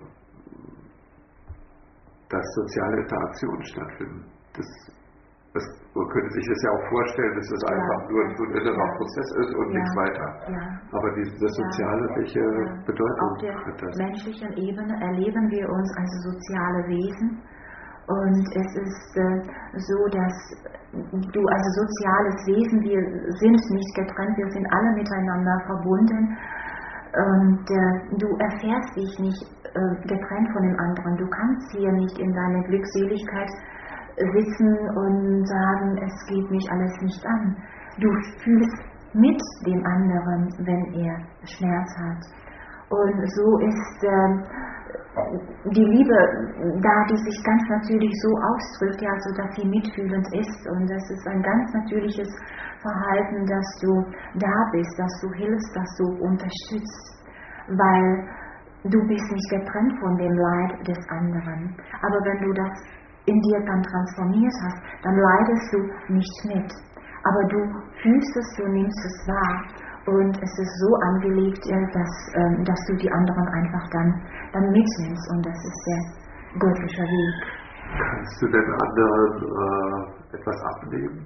dass soziale Interaktionen stattfinden. Man könnte sich das ja auch vorstellen, dass es einfach nur ein innerer Prozess ist und nichts weiter. Aber das Soziale, welche Bedeutung hat das? Auf der menschlichen Ebene erleben wir uns als soziale Wesen. Und es ist so, dass du als soziales Wesen, wir sind nicht getrennt, wir sind alle miteinander verbunden. Und du erfährst dich nicht getrennt von dem anderen. Du kannst hier nicht in deiner Glückseligkeit sitzen und sagen, es geht mich alles nicht an. Du fühlst mit dem anderen, wenn er Schmerz hat. Und so ist die Liebe da, die sich ganz natürlich so ausdrückt, ja, so dass sie mitfühlend ist. Und das ist ein ganz natürliches Verhalten, dass du da bist, dass du hilfst, dass du unterstützt. weil du bist nicht getrennt von dem Leid des anderen. Aber wenn du das in dir dann transformiert hast, dann leidest du nicht mit. Aber du fühlst es, du nimmst es wahr. Und es ist so angelegt, dass du die anderen einfach dann mitnimmst. Und das ist der göttliche Weg. Kannst du den anderen etwas abnehmen?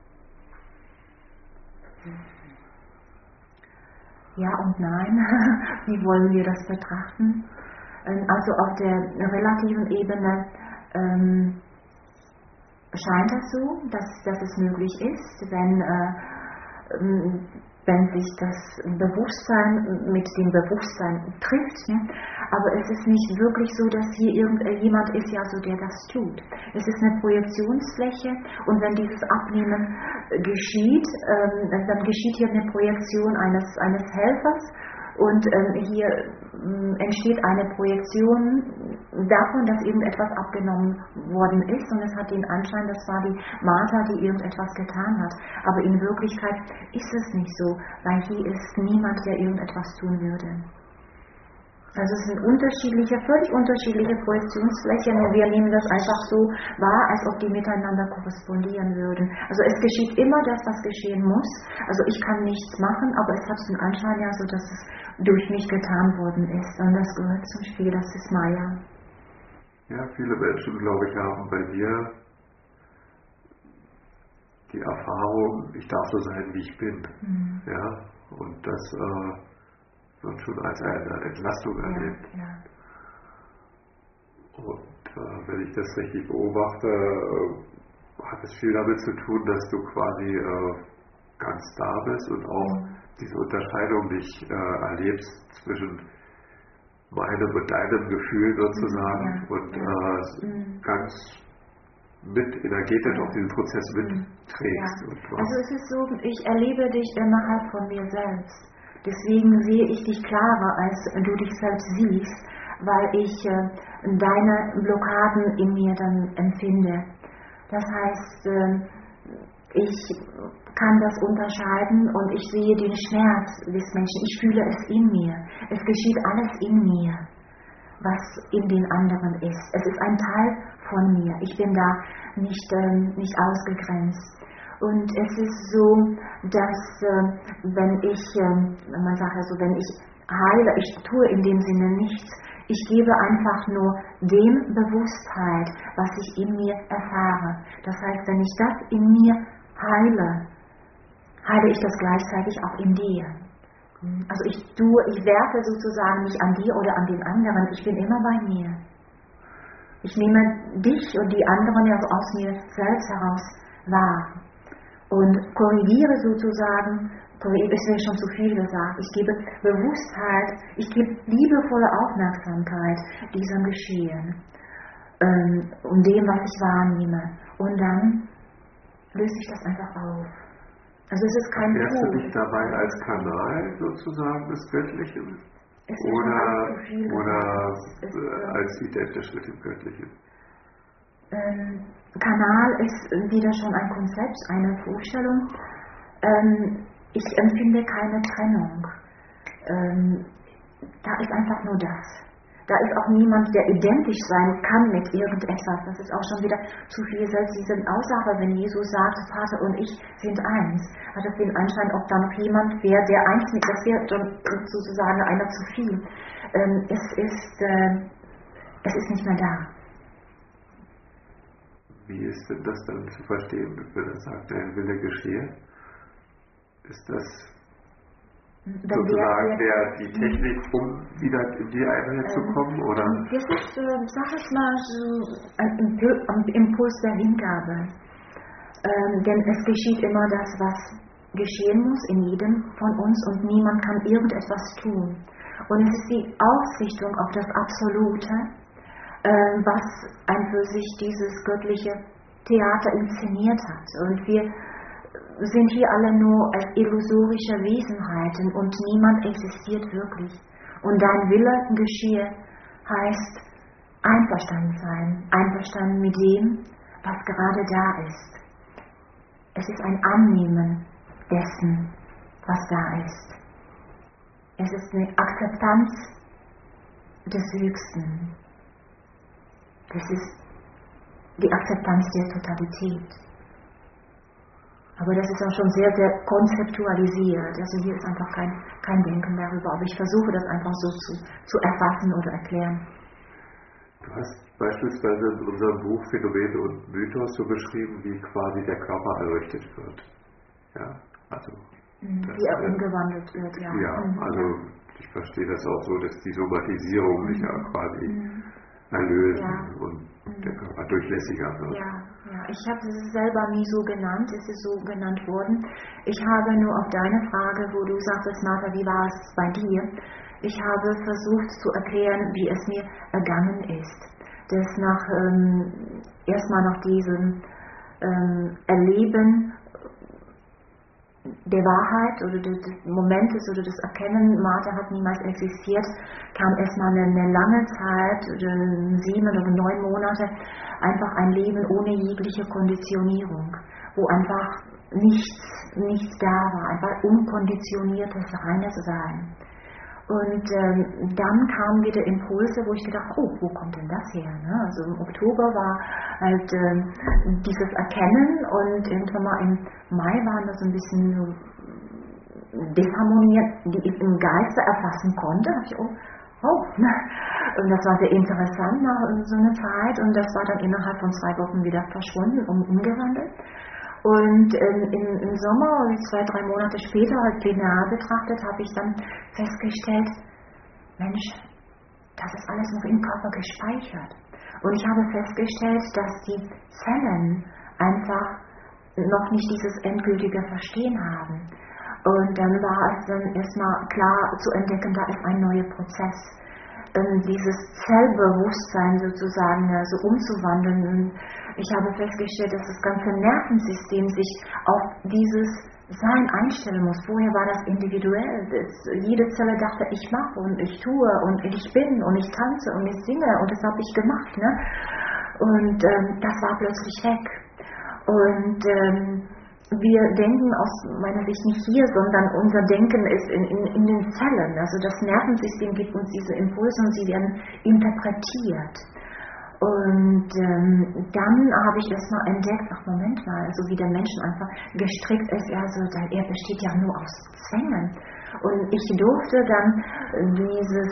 Ja und nein. Wie wollen wir das betrachten? Also auf der relativen Ebene scheint es so, dass es möglich ist, wenn sich das Bewusstsein mit dem Bewusstsein trifft. Ne? Aber es ist nicht wirklich so, dass hier irgendjemand ist, der das tut. Es ist eine Projektionsfläche, und wenn dieses Abnehmen geschieht, dann geschieht hier eine Projektion eines Helfers, und hier entsteht eine Projektion davon, dass irgendetwas abgenommen worden ist, und es hat den Anschein, das war die Martha, die irgendetwas getan hat. Aber in Wirklichkeit ist es nicht so, weil hier ist niemand, der irgendetwas tun würde. Also es sind völlig unterschiedliche Projektionsflächen, und wir nehmen das einfach so wahr, als ob die miteinander korrespondieren würden. Also es geschieht immer das, was geschehen muss. Also ich kann nichts machen, aber es hat den Anschein dass es durch mich getan worden ist. Und das gehört zum Spiel, das ist Maya. Ja, viele Menschen, glaube ich, haben bei dir die Erfahrung, ich darf so sein, wie ich bin. Ja, und das wird schon als eine Entlastung erlebt. Ja. Und wenn ich das richtig beobachte, hat es viel damit zu tun, dass du quasi ganz da bist und auch diese Unterscheidung nicht erlebst zwischen meinem und deinem Gefühl sozusagen und ganz mit energetisch auf diesen Prozess mitträgst. Ja. Also es ist so, ich erlebe dich innerhalb von mir selbst. Deswegen sehe ich dich klarer, als du dich selbst siehst, weil ich deine Blockaden in mir dann empfinde. Das heißt, ich kann das unterscheiden, und ich sehe den Schmerz des Menschen. Ich fühle es in mir. Es geschieht alles in mir, was in den anderen ist. Es ist ein Teil von mir. Ich bin da nicht ausgegrenzt. Und es ist so, dass wenn ich heile, ich tue in dem Sinne nichts. Ich gebe einfach nur dem Bewusstheit, was ich in mir erfahre. Das heißt, wenn ich das in mir heile ich das gleichzeitig auch in dir. Also ich werfe sozusagen nicht an dir oder an den anderen, ich bin immer bei mir. Ich nehme dich und die anderen aus mir selbst heraus wahr. Und korrigiere sozusagen, es wäre schon zu viel gesagt, ich gebe Bewusstheit, ich gebe liebevolle Aufmerksamkeit diesem Geschehen und dem, was ich wahrnehme. Und dann löse ich das einfach auf. Also es ist kein Erfährst Tod. du dich dabei als Kanal sozusagen des Göttlichen? Oder als identisch mit dem Göttlichen? Kanal ist wieder schon ein Konzept, eine Vorstellung. Ich empfinde keine Trennung. Da ist einfach nur das. Da ist auch niemand, der identisch sein kann mit irgendetwas. Das ist auch schon wieder zu viel. Selbst diese Aussage, wenn Jesus sagt, Vater und ich sind eins, hat es den Anschein, ob da noch jemand wäre, der eins mit, das wäre sozusagen einer zu viel. Es ist nicht mehr da. Wie ist denn das dann zu verstehen, wenn er sagt, dein Wille geschehe? Ist das sozusagen die Technik, um wieder in die Einheit zu kommen? Oder? Das ist, sag ich mal, so ein Impuls der Hingabe. Denn es geschieht immer das, was geschehen muss in jedem von uns, und niemand kann irgendetwas tun. Und es ist die Ausrichtung auf das Absolute, was ein für sich dieses göttliche Theater inszeniert hat. Und wir sind hier alle nur als illusorische Wesenheiten, und niemand existiert wirklich. Und dein Wille geschehe heißt einverstanden sein, einverstanden mit dem, was gerade da ist. Es ist ein Annehmen dessen, was da ist. Es ist eine Akzeptanz des Höchsten. Das ist die Akzeptanz der Totalität. Aber das ist auch schon sehr, sehr konzeptualisiert. Also hier ist einfach kein Denken darüber. Aber ich versuche das einfach so zu erfassen oder erklären. Du hast beispielsweise in unserem Buch Phänomene und Mythos so beschrieben, wie quasi der Körper erleuchtet wird. Ja, also wie er umgewandelt wird, ja. Ja, also ich verstehe das auch so, dass die Somatisierung sich ja quasi erlösen und der Körper durchlässiger wird. Ja, ich habe es selber nie so genannt, es ist so genannt worden. Ich habe nur auf deine Frage, wo du sagtest, Martha, wie war es bei dir? Ich habe versucht zu erklären, wie es mir ergangen ist. Dass erstmal nach diesem Erleben der Wahrheit oder des Momentes oder des Erkennen, Martha hat niemals existiert, kam erstmal eine lange Zeit, 7 oder 9 Monate, einfach ein Leben ohne jegliche Konditionierung, wo einfach nichts da war, einfach unkonditioniertes, reines Sein. Und dann kamen wieder Impulse, wo ich gedacht habe, wo kommt denn das her? Ne? Also im Oktober war halt dieses Erkennen und irgendwann mal im Mai waren das ein bisschen so Disharmonien, die ich im Geiste erfassen konnte. Da dachte ich, ne? Und das war sehr interessant nach so einer Zeit und das war dann innerhalb von 2 Wochen wieder verschwunden und umgewandelt. Und im Sommer, 2-3 Monate später, halt linear betrachtet, habe ich dann festgestellt, Mensch, das ist alles noch im Körper gespeichert. Und ich habe festgestellt, dass die Zellen einfach noch nicht dieses endgültige Verstehen haben. Und dann war es dann erstmal klar zu entdecken, da ist ein neuer Prozess. Dieses Zellbewusstsein sozusagen so umzuwandeln. Ich habe festgestellt, dass das ganze Nervensystem sich auf dieses Sein einstellen muss. Vorher war das individuell. Jede Zelle dachte, ich mache und ich tue und ich bin und ich tanze und ich singe und das habe ich gemacht. Ne? Und das war plötzlich weg. Und wir denken aus meiner Sicht nicht hier, sondern unser Denken ist in den Zellen. Also das Nervensystem gibt uns diese Impulse und sie werden interpretiert. Und dann habe ich erstmal entdeckt, Moment mal, also wie der Mensch einfach gestrickt ist, also er besteht ja nur aus Zwängen. Und ich durfte dann dieses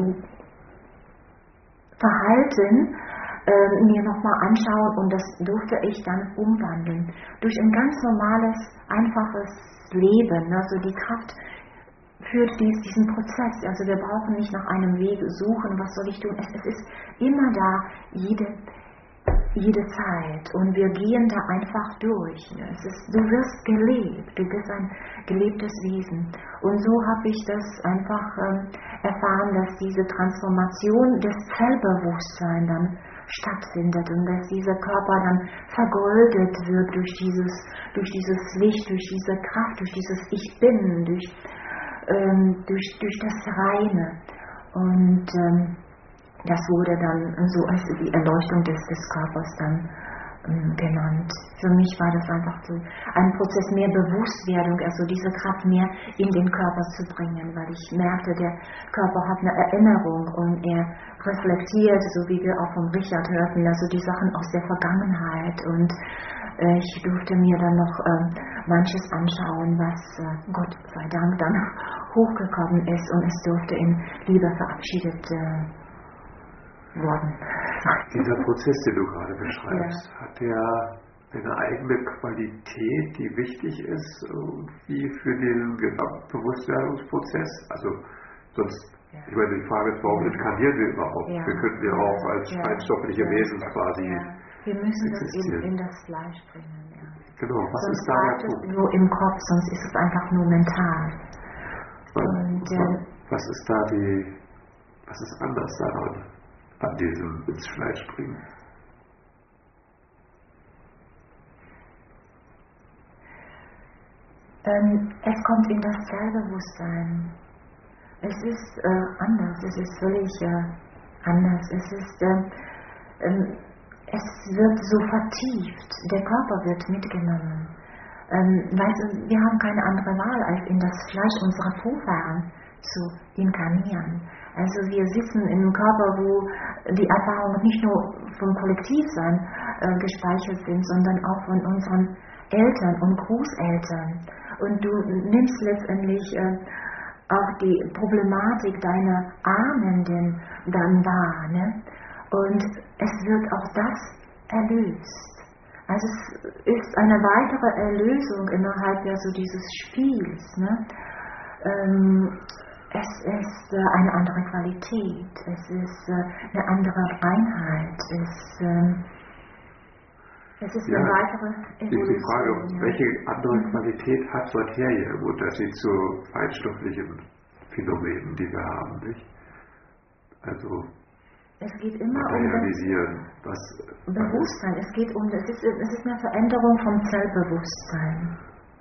Verhalten mir nochmal anschauen und das durfte ich dann umwandeln. Durch ein ganz normales, einfaches Leben. Also die Kraft führt diesen Prozess. Also wir brauchen nicht nach einem Weg suchen, was soll ich tun. Es ist immer da, jede Zeit. Und wir gehen da einfach durch. Du wirst gelebt. Du bist ein gelebtes Wesen. Und so habe ich das einfach erfahren, dass diese Transformation des Zellbewusstseins dann stattfindet und dass dieser Körper dann vergoldet wird durch dieses Licht, durch diese Kraft, durch dieses Ich Bin, durch das Reine. Und das wurde dann so als die Erleuchtung des Körpers dann genannt. Für mich war das einfach so ein Prozess mehr Bewusstwerdung, also diese Kraft mehr in den Körper zu bringen, weil ich merkte, der Körper hat eine Erinnerung und er reflektiert, so wie wir auch von Richard hörten, also die Sachen aus der Vergangenheit und ich durfte mir dann noch manches anschauen, was Gott sei Dank dann hochgekommen ist und es durfte in Liebe verabschiedet worden. Dieser Prozess, den du gerade beschreibst, hat der eine eigene Qualität, die wichtig ist irgendwie für den Gesamtbewusstwerdungsprozess? Also sonst, ich meine, die Frage ist, warum inkarnieren wir überhaupt? Wir könnten ja auch als feinstoffliche Wesen quasi wir müssen existieren. Das in das Fleisch bringen. Ja. Genau, was sonst ist da der bleibt Punkt? Es nur im Kopf, sonst ist es einfach nur mental. Was ist anders daran, an diesem ins Fleisch bringen? Es kommt in das Zellbewusstsein. Es ist anders, es ist völlig anders. Es wird so vertieft, der Körper wird mitgenommen. Weißt du, wir haben keine andere Wahl, als in das Fleisch unserer Vorfahren zu inkarnieren. Also wir sitzen in einem Körper, wo die Erfahrungen nicht nur vom Kollektivsein gespeichert sind, sondern auch von unseren Eltern und Großeltern. Und du nimmst letztendlich auch die Problematik deiner Ahnenden dann wahr. Ne? Und es wird auch das erlöst. Also es ist eine weitere Erlösung innerhalb ja so dieses Spiels. Ne? Es ist eine andere Qualität, es ist eine andere Reinheit, es ist eine weitere Evolution. Die Frage, welche andere Qualität hat Materie im Unterschied zu feinstofflichen Phänomenen, die wir haben, nicht? Also es geht immer realisieren, um das Bewusstsein, es ist eine Veränderung vom Zellbewusstsein.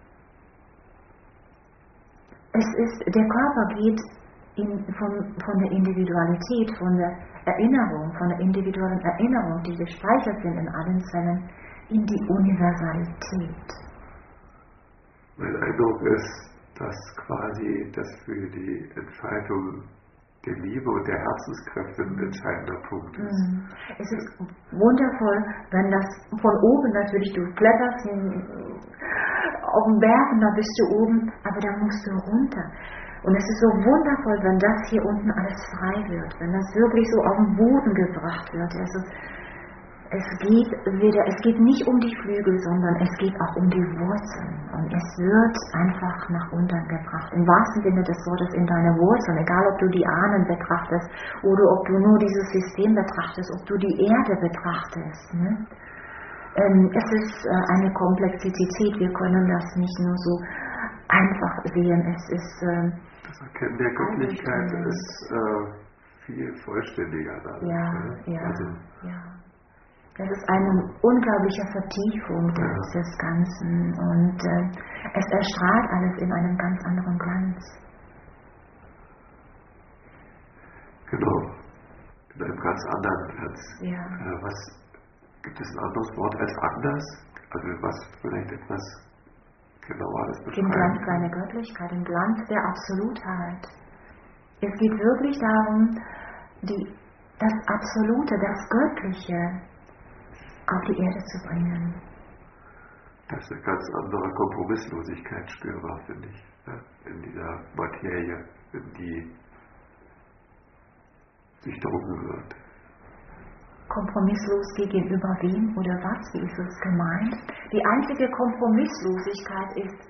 Der Körper geht von der Individualität, von der Erinnerung, von der individuellen Erinnerung, die gespeichert sind in allen Zellen, in die Universalität. Mein Eindruck ist, dass quasi das für die Entfaltung der Liebe und der Herzenskräfte ein entscheidender Punkt ist. Es ist wundervoll, wenn das von oben natürlich, du kletterst auf den Berg und da bist du oben, aber da musst du runter. Und es ist so wundervoll, wenn das hier unten alles frei wird, wenn das wirklich so auf den Boden gebracht wird. Also es geht nicht um die Flügel, sondern es geht auch um die Wurzeln. Und es wird einfach nach unten gebracht. Im wahrsten Sinne des Wortes in deine Wurzeln, egal ob du die Ahnen betrachtest oder ob du nur dieses System betrachtest, ob du die Erde betrachtest. Ne? Es ist eine Komplexität, wir können das nicht nur so einfach sehen. Es ist das Erkennen der Göttlichkeit ist viel vollständiger dann. Ja. Das ist eine unglaubliche Vertiefung des Ganzen und es erstrahlt alles in einem ganz anderen Glanz. Genau, in einem ganz anderen Glanz. Ja. Gibt es ein anderes Wort als anders? Also was vielleicht etwas genaueres beschreiben? Den Glanz seiner Göttlichkeit, den Glanz der Absolutheit. Es geht wirklich darum, das Absolute, das Göttliche auf die Erde zu bringen. Das ist eine ganz andere Kompromisslosigkeit spürbar, finde ich, in dieser Materie, in die sich drungen wird. Kompromisslos gegenüber wem oder was? Wie ist es gemeint? Die einzige Kompromisslosigkeit ist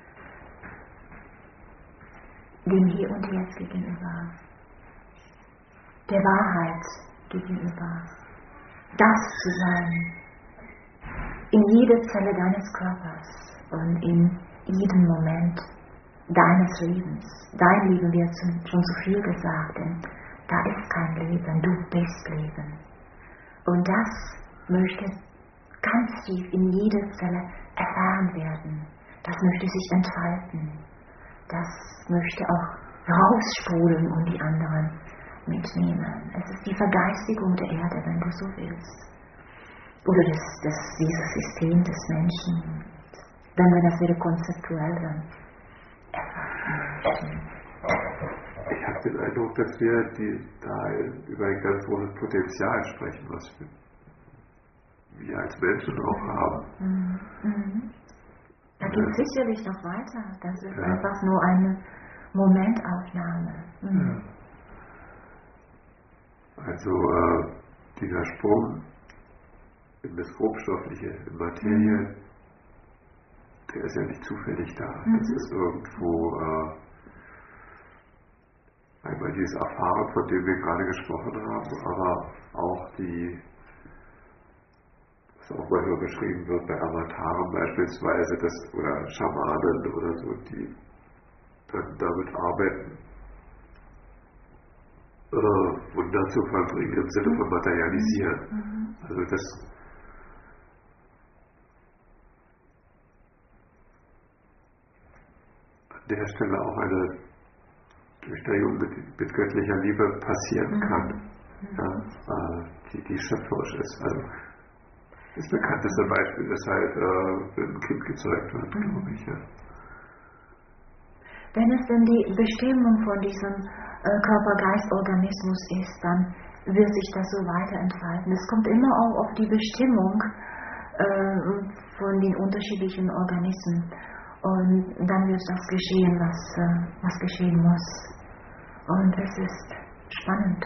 dem Hier und Jetzt gegenüber, der Wahrheit gegenüber, das zu sein, in jeder Zelle deines Körpers und in jedem Moment deines Lebens. Dein Leben wird schon zu viel gesagt, denn da ist kein Leben, du bist Leben. Und das möchte ganz tief in jeder Zelle erfahren werden. Das möchte sich entfalten. Das möchte auch raussprudeln und die anderen mitnehmen. Es ist die Vergeistigung der Erde, wenn du so willst. Oder dieses System des Menschen, wenn wir das wieder konzeptuell dann erfassen möchten. Ich habe den Eindruck, dass wir da über ein ganz großes Potenzial sprechen, was wir als Menschen auch haben. Da geht es sicherlich noch weiter. Das ist einfach nur eine Momentaufnahme. Also dieser Sprung in das Grobstoffliche, in Materie, der ist ja nicht zufällig da. Das ist irgendwo einmal dieses Erfahren, von dem wir gerade gesprochen haben, aber auch was auch manchmal beschrieben wird bei Avataren beispielsweise, oder Schamanen oder so, die dann damit arbeiten, Wunder zu vollbringen im Sinne von materialisieren. Also das an der Stelle auch eine Durchdringung mit göttlicher Liebe passieren kann, die schöpferisch ist. Also das bekannteste Beispiel ist halt, wenn ein Kind gezeugt wird, glaube ich. Ja. wenn es denn die Bestimmung von diesem Körper-Geist-Organismus ist, dann wird sich das so weiter entfalten. Es kommt immer auch auf die Bestimmung von den unterschiedlichen Organismen. Und dann wird das geschehen, was geschehen muss. Und es ist spannend.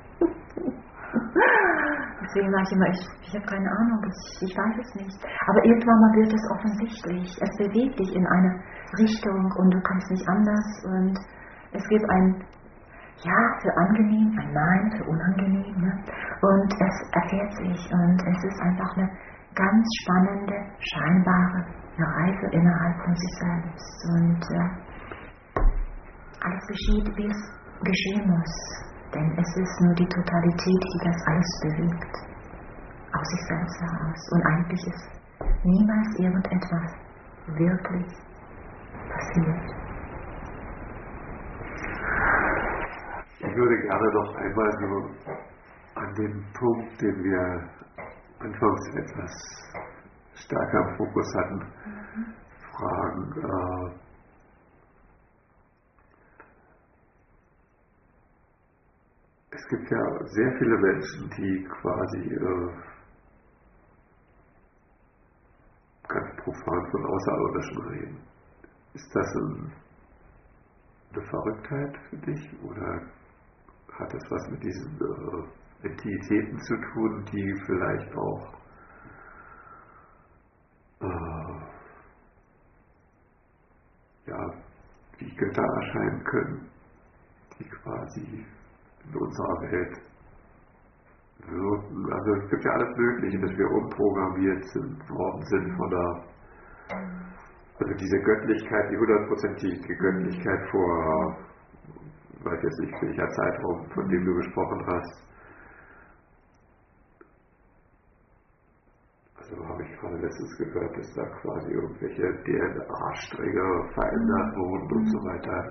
Deswegen sage ich immer, ich habe keine Ahnung, ich weiß es nicht. Aber irgendwann mal wird es offensichtlich. Es bewegt dich in eine Richtung und du kannst nicht anders. Und es gibt ein Ja für angenehm, ein Nein für unangenehm. Ne? Und es erfährt sich und es ist einfach eine ganz spannende, scheinbare Reise innerhalb von sich selbst. Und alles geschieht, wie es geschehen muss. Denn es ist nur die Totalität, die das alles bewegt. Aus sich selbst heraus. Und eigentlich ist niemals irgendetwas wirklich passiert. Ich würde gerne noch einmal so an den Punkt, den wir anfangs etwas stärker im Fokus hatten, fragen. Es gibt ja sehr viele Menschen, die quasi ganz profan von Außerirdischen reden. Ist das eine Verrücktheit für dich oder hat es was mit diesen Entitäten zu tun, die vielleicht auch wie Götter erscheinen können, die quasi in unserer Welt wirken? Also es gibt ja alles Mögliche, dass wir umprogrammiert worden sind von also diese Göttlichkeit, die 100%ige Göttlichkeit vor, weiß jetzt nicht welcher Zeitraum, von dem du gesprochen hast. Also habe ich gerade letztens gehört, dass da quasi irgendwelche DNA-Stränge verändert wurden und so weiter.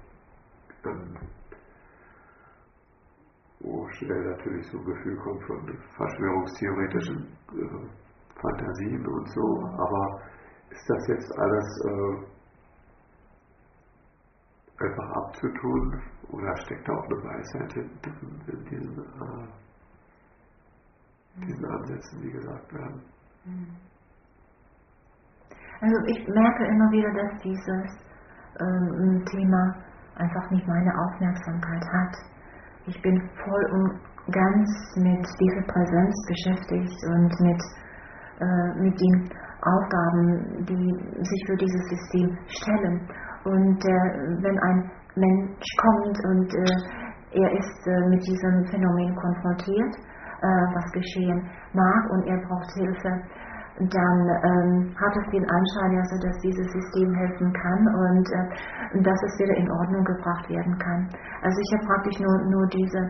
Wo schnell natürlich so ein Gefühl kommt von verschwörungstheoretischen Fantasien und so. Aber ist das jetzt alles einfach abzutun oder steckt da auch eine Weisheit hinten in diesen Ansätzen, die gesagt werden? Also ich merke immer wieder, dass dieses Thema einfach nicht meine Aufmerksamkeit hat. Ich bin voll und ganz mit dieser Präsenz beschäftigt und mit den Aufgaben, die sich für dieses System stellen. Und wenn ein Mensch kommt und er ist mit diesem Phänomen konfrontiert, was geschehen mag und er braucht Hilfe, dann hat es den Anschein, also, dass dieses System helfen kann und dass es wieder in Ordnung gebracht werden kann. Also ich habe praktisch nur diese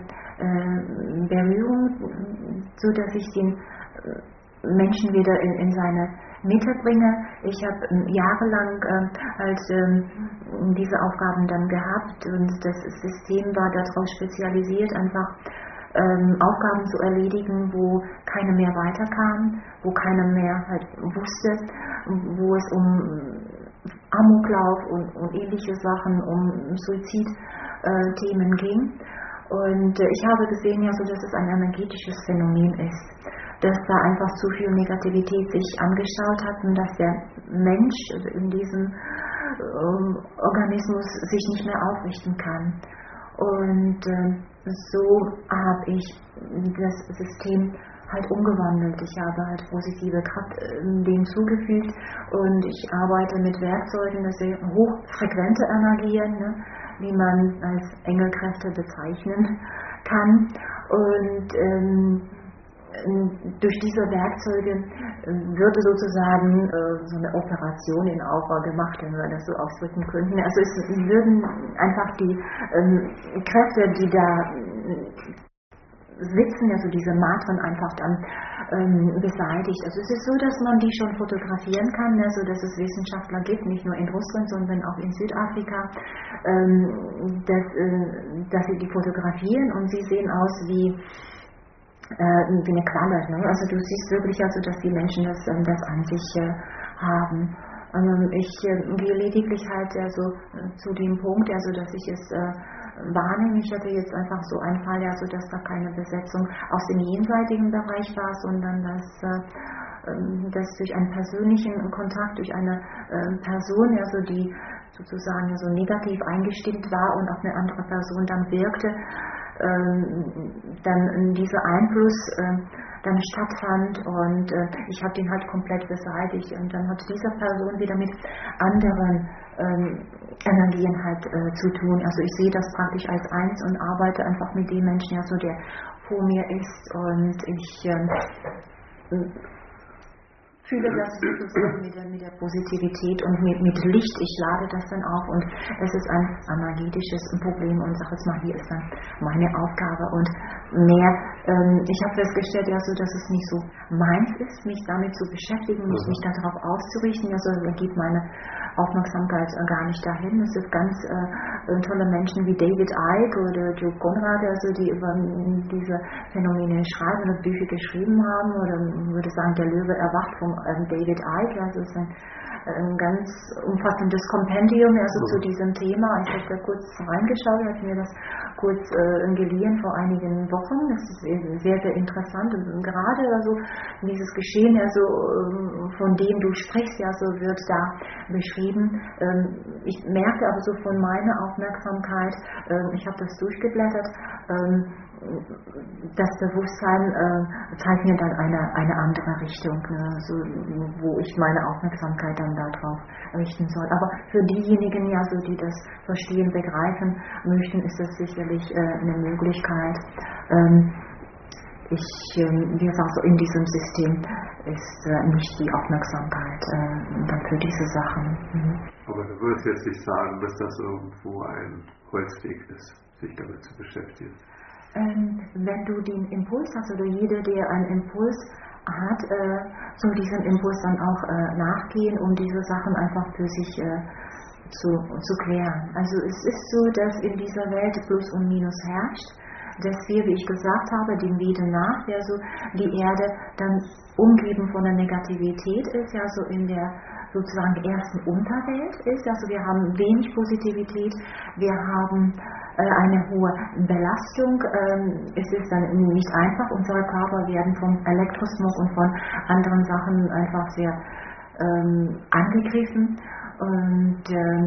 Berührung, so dass ich den Menschen wieder in seine Mitte bringe. Ich habe jahrelang diese Aufgaben dann gehabt und das System war darauf spezialisiert, einfach Aufgaben zu erledigen, wo keiner mehr weiterkam, wo keiner mehr halt wusste, wo es um Amoklauf und ähnliche Sachen, um Suizidthemen ging. Und ich habe gesehen, ja, so, dass es ein energetisches Phänomen ist, dass da einfach zu viel Negativität sich angeschaut hat und dass der Mensch in diesem Organismus sich nicht mehr aufrichten kann. Und so habe ich das System halt umgewandelt. Ich habe halt positive Kraft dem zugefügt und ich arbeite mit Werkzeugen, das sind hochfrequente Energien, ne, wie man als Engelkräfte bezeichnen kann. Und durch diese Werkzeuge würde sozusagen so eine Operation in Aura gemacht, wenn wir das so ausdrücken könnten. Also es würden einfach die Kräfte, die da sitzen, also diese Matren einfach dann beseitigt. Also es ist so, dass man die schon fotografieren kann, also dass es Wissenschaftler gibt, nicht nur in Russland, sondern auch in Südafrika, dass sie die fotografieren und sie sehen aus wie eine Qualle. Ne? Also du siehst wirklich, also, dass die Menschen das an sich haben. Ich gehe lediglich halt also zu dem Punkt, also dass ich es wahrnehme. Ich hatte jetzt einfach so einen Fall, also dass da keine Besetzung aus dem jenseitigen Bereich war, sondern dass durch einen persönlichen Kontakt, durch eine Person, also die sozusagen so negativ eingestimmt war und auf eine andere Person dann wirkte, dann dieser Einfluss dann stattfand und ich habe den halt komplett beseitigt und dann hat diese Person wieder mit anderen Energien halt zu tun. Also ich sehe das praktisch als eins und arbeite einfach mit dem Menschen, also der vor mir ist und ich fühle das sozusagen mit der Positivität und mit Licht. Ich lade das dann auf und es ist ein energetisches Problem und sage es mal, hier ist dann meine Aufgabe und mehr. Ich habe festgestellt, ja, so, dass es nicht so meins ist, mich damit zu beschäftigen, mich darauf auszurichten. Also da geht meine Aufmerksamkeit gar nicht dahin. Es sind ganz tolle Menschen wie David Icke oder Joe Conrad, also die über diese Phänomene schreiben oder Bücher geschrieben haben, oder würde sagen, der Löwe erwacht von David Icke. Also es ist ein ganz umfassendes Kompendium also zu diesem Thema. Ich habe da kurz reingeschaut, habe mir das kurz geliehen vor einigen Wochen. Das ist sehr, sehr interessant und gerade also dieses Geschehen, also von dem du sprichst, ja, so wird da beschrieben. Ich merke aber so von meiner Aufmerksamkeit, ich habe das durchgeblättert, das Bewusstsein zeigt mir dann eine andere Richtung, ne, so, wo ich meine Aufmerksamkeit dann darauf richten soll. Aber für diejenigen, ja, so, die das verstehen, begreifen möchten, ist das sicherlich eine Möglichkeit. Wie gesagt, so in diesem System ist nicht die Aufmerksamkeit dann für diese Sachen. Aber du würdest jetzt nicht sagen, dass das irgendwo ein Holzweg ist, sich damit zu beschäftigen. Wenn du den Impuls hast oder jeder, der einen Impuls hat, soll diesem Impuls dann auch nachgehen, um diese Sachen einfach für sich zu klären. Also es ist so, dass in dieser Welt Plus und Minus herrscht, dass wir, wie ich gesagt habe, dem Veden nach, ja, so die Erde dann umgeben von der Negativität ist, ja, so in der sozusagen ersten Unterwelt ist, also wir haben wenig Positivität, wir haben eine hohe Belastung, es ist dann nicht einfach, unsere Körper werden vom Elektrosmog und von anderen Sachen einfach sehr angegriffen und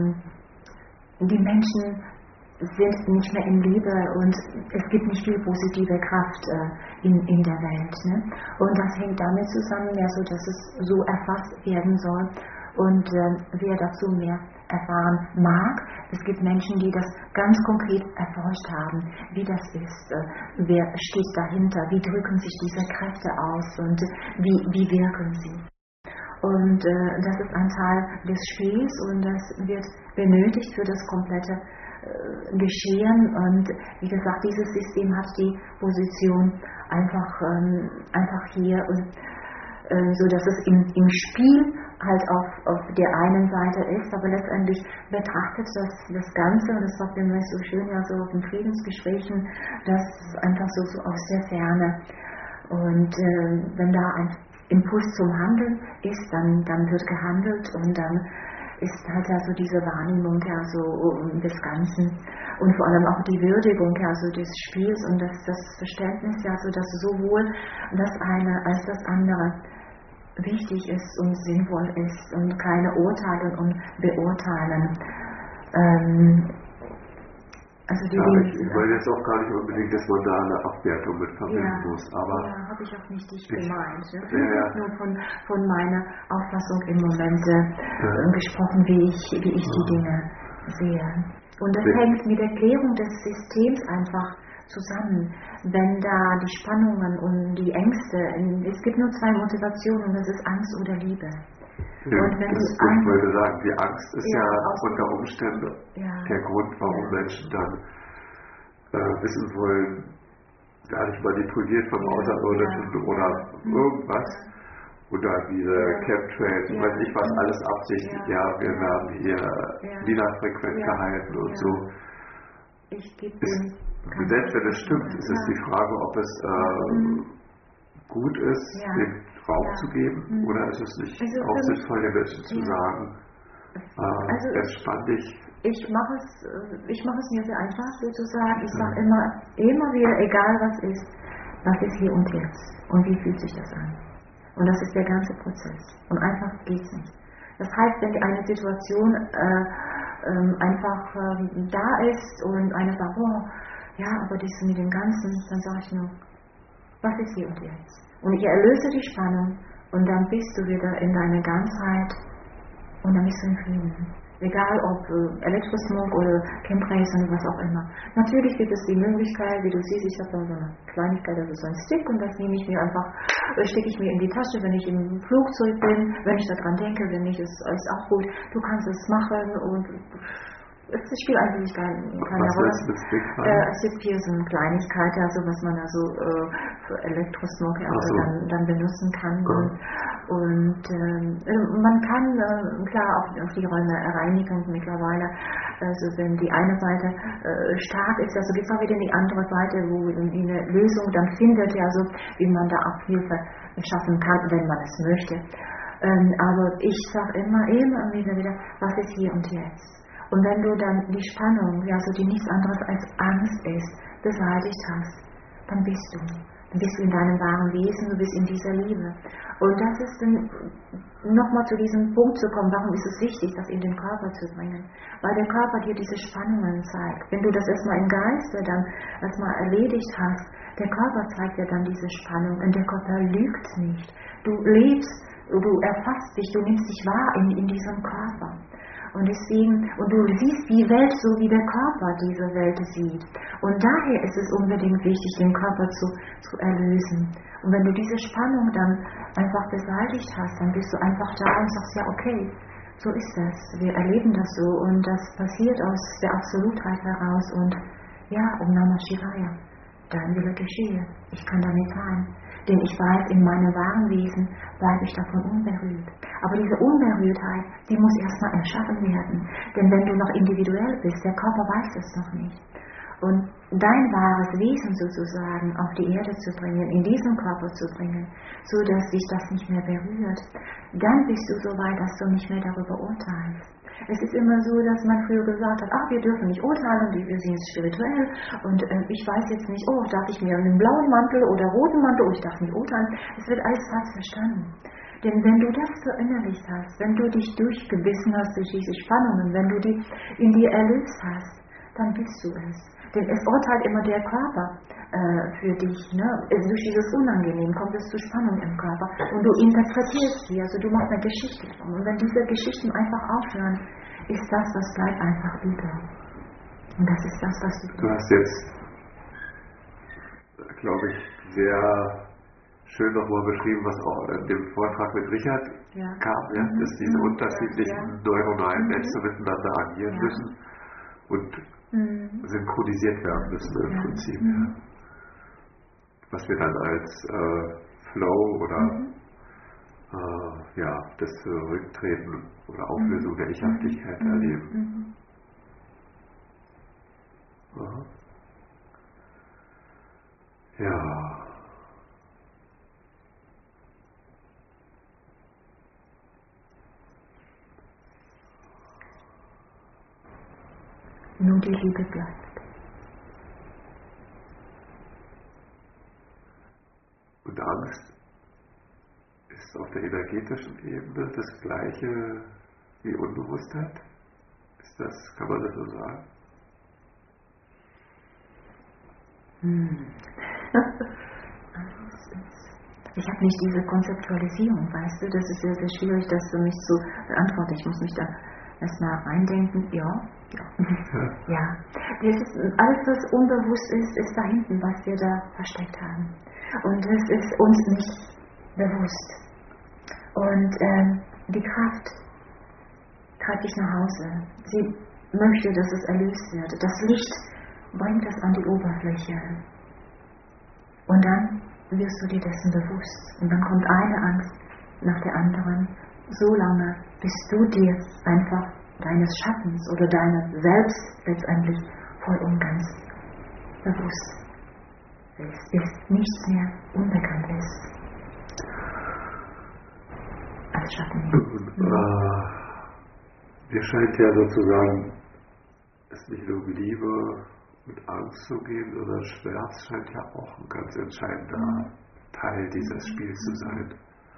die Menschen sind nicht mehr in Liebe und es gibt nicht viel positive Kraft in der Welt. Ne? Und das hängt damit zusammen, ja, so, dass es so erfasst werden soll. Und wer dazu mehr erfahren mag, es gibt Menschen, die das ganz konkret erforscht haben, wie das ist, wer steht dahinter, wie drücken sich diese Kräfte aus und wie wirken sie. Und das ist ein Teil des Spiels und das wird benötigt für das komplette Geschehen und wie gesagt, dieses System hat die Position einfach hier und so dass es im Spiel halt auf der einen Seite ist, aber letztendlich betrachtet das Ganze, und das sagt immer so schön, ja, so auf den Friedensgesprächen, das einfach so aus der Ferne. Und wenn da ein Impuls zum Handeln ist, dann wird gehandelt und dann ist halt also diese Wahrnehmung ja so des Ganzen und vor allem auch die Würdigung ja so des Spiels und das Verständnis ja so, dass sowohl das eine als das andere wichtig ist und sinnvoll ist und keine Urteile und Beurteilen. Also ich meine jetzt auch gar nicht unbedingt, dass man da eine Abwertung mit verbinden muss, aber... Ja, habe ich auch nicht dich gemeint. Das ist nur von meiner Auffassung im Moment gesprochen, wie ich die Dinge sehe. Und das hängt mit der Klärung des Systems einfach zusammen. Wenn da die Spannungen und die Ängste, es gibt nur zwei Motivationen, das ist Angst oder Liebe. Ja, und wenn ich wollte sagen, die Angst ist ja unter Umständen der Grund, warum Menschen dann wissen wollen, gar nicht manipuliert vom Außerirdischen oder irgendwas. Oder diese Chemtrails, ich weiß nicht was, alles absichtlich, wir werden hier niederfrequent gehalten und so. Selbst wenn es stimmt, ist es die Frage, ob es gut ist, den Raum zu geben? Oder ist es nicht auch sinnvoll, den Menschen zu sagen, entspann dich? Ich mache es mir sehr einfach sozusagen. Ich sage immer wieder, egal was ist hier und jetzt und wie fühlt sich das an. Und das ist der ganze Prozess. Und einfach geht's nicht. Das heißt, wenn eine Situation einfach da ist und einer sagt, oh, ja, aber das mit dem Ganzen, dann sage ich nur, was ist hier und jetzt? Und ich erlöse die Spannung und dann bist du wieder in deiner Ganzheit und dann bist du in Frieden. Egal ob Elektrosmog oder Chemtrails oder was auch immer. Natürlich gibt es die Möglichkeit, wie du siehst, ich habe da so eine Kleinigkeit, das ist so ein Stick und das nehme ich mir einfach, stecke ich mir in die Tasche, wenn ich im Flugzeug bin, wenn ich daran denke, wenn nicht, ist auch gut. Du kannst es machen und es spielt eigentlich keine Rolle. Es gibt hier so eine Kleinigkeit, also was man also für Elektrosmog dann benutzen kann. Und man kann klar auch die Räume reinigen mittlerweile. Also wenn die eine Seite stark ist, also gibt es auch wieder die andere Seite, wo eine Lösung dann findet, also wie man da auch Hilfe schaffen kann, wenn man es möchte. Aber ich sage immer wieder, was ist hier und jetzt? Und wenn du dann die Spannung, also die nichts anderes als Angst ist, beseitigt hast, dann bist du in deinem wahren Wesen, du bist in dieser Liebe. Und das ist dann, nochmal zu diesem Punkt zu kommen, warum ist es wichtig, das in den Körper zu bringen? Weil der Körper dir diese Spannungen zeigt. Wenn du das erstmal im Geiste dann erstmal erledigt hast, der Körper zeigt dir dann diese Spannung und der Körper lügt nicht. Du lebst, du erfasst dich, du nimmst dich wahr in diesem Körper. Und deswegen, und du siehst die Welt so, wie der Körper diese Welt sieht. Und daher ist es unbedingt wichtig, den Körper zu erlösen. Und wenn du diese Spannung dann einfach beseitigt hast, dann bist du einfach da und sagst, ja okay, so ist das. Wir erleben das so und das passiert aus der Absolutheit heraus. Und ja, Om Namah Shivaya, dein Wille geschehe. Ich kann damit sein. Denn ich weiß, in meinem wahren Wesen bleibe ich davon unberührt. Aber diese Unberührtheit, die muss erstmal erschaffen werden. Denn wenn du noch individuell bist, der Körper weiß es noch nicht. Und dein wahres Wesen sozusagen auf die Erde zu bringen, in diesen Körper zu bringen, so dass dich das nicht mehr berührt, dann bist du so weit, dass du nicht mehr darüber urteilst. Es ist immer so, dass man früher gesagt hat, wir dürfen nicht urteilen, wir sind jetzt spirituell und ich weiß jetzt nicht, darf ich mir einen blauen Mantel oder roten Mantel, ich darf nicht urteilen. Es wird alles falsch verstanden. Denn wenn du das verinnerlicht hast, wenn du dich durchgebissen hast durch diese Spannungen, wenn du die in dir erlöst hast, dann bist du es. Denn es urteilt immer der Körper für dich. Ne? Durch dieses Unangenehm kommt es zu Spannung im Körper. Und du interpretierst sie, also du machst eine Geschichte davon. Und wenn diese Geschichten einfach aufhören, ist das, was bleibt, einfach über. Und das ist das, was du hast jetzt, glaube ich, sehr schön nochmal beschrieben, was auch in dem Vortrag mit Richard kam, dass diese unterschiedlichen neuronalen Netze miteinander agieren müssen und synchronisiert werden müssen im Prinzip. Was wir dann als Flow oder das Rücktreten oder Auflösung der Ich-Haftigkeit erleben. Ja. Nur die Liebe bleibt. Und Angst ist auf der energetischen Ebene das Gleiche wie Unbewusstheit? Kann man das so sagen? Ich habe nicht diese Konzeptualisierung, weißt du, das ist sehr, sehr schwierig, das für mich zu beantworten. Ich muss mich da erstmal reindenken, ja. Das ist, alles, was unbewusst ist da hinten, was wir da versteckt haben. Und es ist uns nicht bewusst. Und die Kraft treibt dich nach Hause. Sie möchte, dass es erlöst wird. Das Licht bringt es an die Oberfläche. Und dann wirst du dir dessen bewusst. Und dann kommt eine Angst nach der anderen. So lange, bis du dir einfach deines Schattens oder deines Selbst letztendlich voll und ganz bewusst bist, bis nichts mehr unbekannt ist. Schmerzschatten. Mir scheint ja sozusagen, es nicht nur um Liebe und Angst zu gehen, sondern Schmerz scheint ja auch ein ganz entscheidender Teil dieses Spiels zu sein.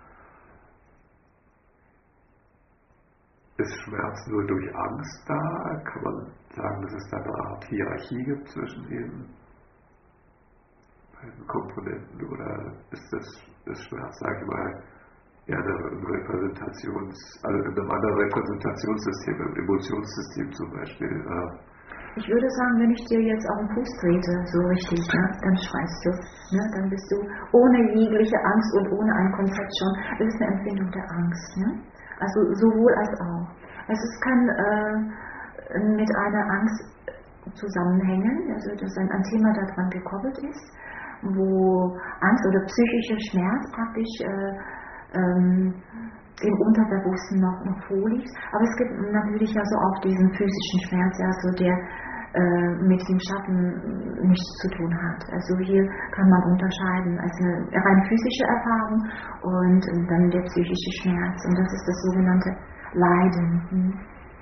Ist Schmerz nur durch Angst da? Kann man sagen, dass es da eine Art Hierarchie gibt zwischen den beiden Komponenten? Oder ist das Schmerz, sage ich mal, eher in einem anderen Repräsentationssystem, im Emotionssystem zum Beispiel? Ich würde sagen, wenn ich dir jetzt auf den Fuß trete, so richtig, ne, dann schreist du. Ne, dann bist du ohne jegliche Angst und ohne ein Konzept schon. Das ist eine Empfindung der Angst. Ne? Also sowohl als auch. Also es kann mit einer Angst zusammenhängen, also dass ein Thema daran gekoppelt ist, wo Angst oder psychischer Schmerz praktisch im Unterbewussten noch vorliegt. Aber es gibt natürlich also auch diesen physischen Schmerz, also der mit dem Schatten nichts zu tun hat. Also hier kann man unterscheiden, also eine rein physische Erfahrung und dann der psychische Schmerz. Und das ist das sogenannte Leiden.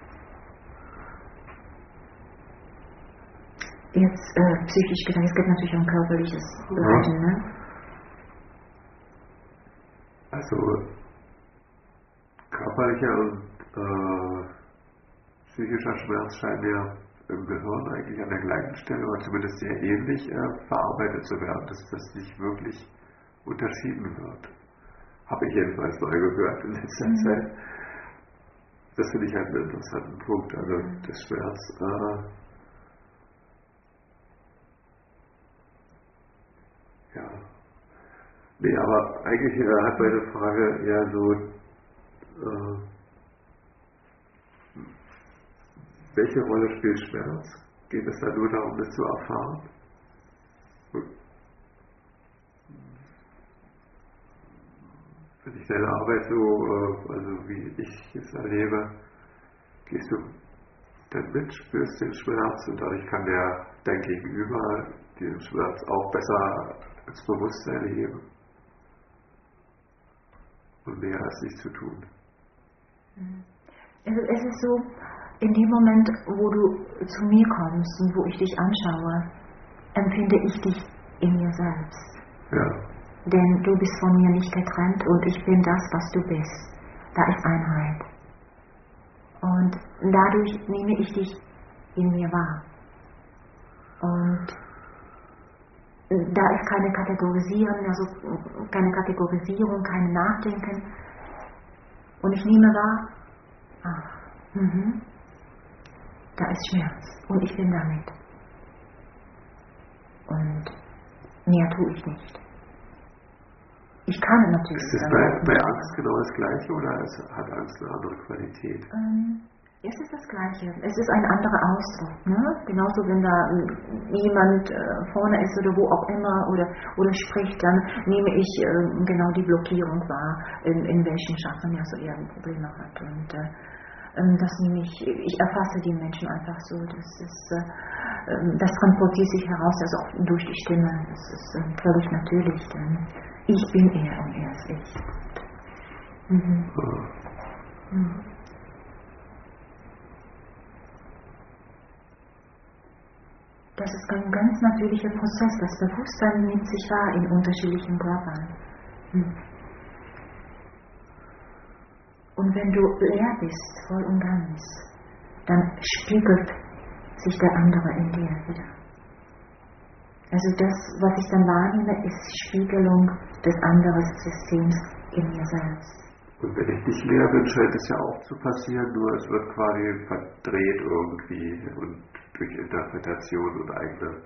Jetzt psychisch gedacht, es gibt natürlich auch ein körperliches Leiden. Ne? Also körperlicher und psychischer Schmerz scheinen ja im Gehirn eigentlich an der gleichen Stelle oder zumindest sehr ähnlich verarbeitet zu werden, dass das nicht wirklich unterschieden wird. Habe ich jedenfalls neu gehört in letzter Zeit. Das finde ich einen interessanten Punkt. Also der Schmerz ja. Nee, aber eigentlich hat meine Frage eher so welche Rolle spielt Schmerz? Geht es da nur darum, das zu erfahren? Wenn ich deine Arbeit so, also wie ich es erlebe, gehst du dann mit, spürst den Schmerz und dadurch kann dein Gegenüber den Schmerz auch besser ins Bewusstsein heben und mehr als nichts zu tun. Es ist so, in dem Moment, wo du zu mir kommst und wo ich dich anschaue, empfinde ich dich in mir selbst. Ja. Denn du bist von mir nicht getrennt und ich bin das, was du bist. Da ist Einheit. Und dadurch nehme ich dich in mir wahr. Und da ist keine Kategorisierung, kein Nachdenken. Und ich nehme wahr, da ist Schmerz und ich bin damit. Und mehr tue ich nicht. Ich kann natürlich. Ist es bei Angst genau das Gleiche oder hat Angst eine andere Qualität? Es ist das Gleiche. Es ist ein anderer Ausdruck. Ne? Genauso wenn da jemand vorne ist oder wo auch immer oder spricht, dann nehme ich genau die Blockierung wahr, in welchen Chakren er so eher Probleme hat. Und das nehme ich erfasse die Menschen einfach so. Das transportiert sich heraus, also auch durch die Stimme. Das ist völlig natürlich, denn ich bin er und er ist ich. Das ist ein ganz natürlicher Prozess. Das Bewusstsein nimmt sich wahr in unterschiedlichen Körpern. Und wenn du leer bist, voll und ganz, dann spiegelt sich der andere in dir wieder. Also das, was ich dann wahrnehme, ist Spiegelung des anderen Systems in mir selbst. Und wenn ich nicht leer bin, scheint es ja auch zu passieren, nur es wird quasi verdreht irgendwie und durch Interpretation und eigene...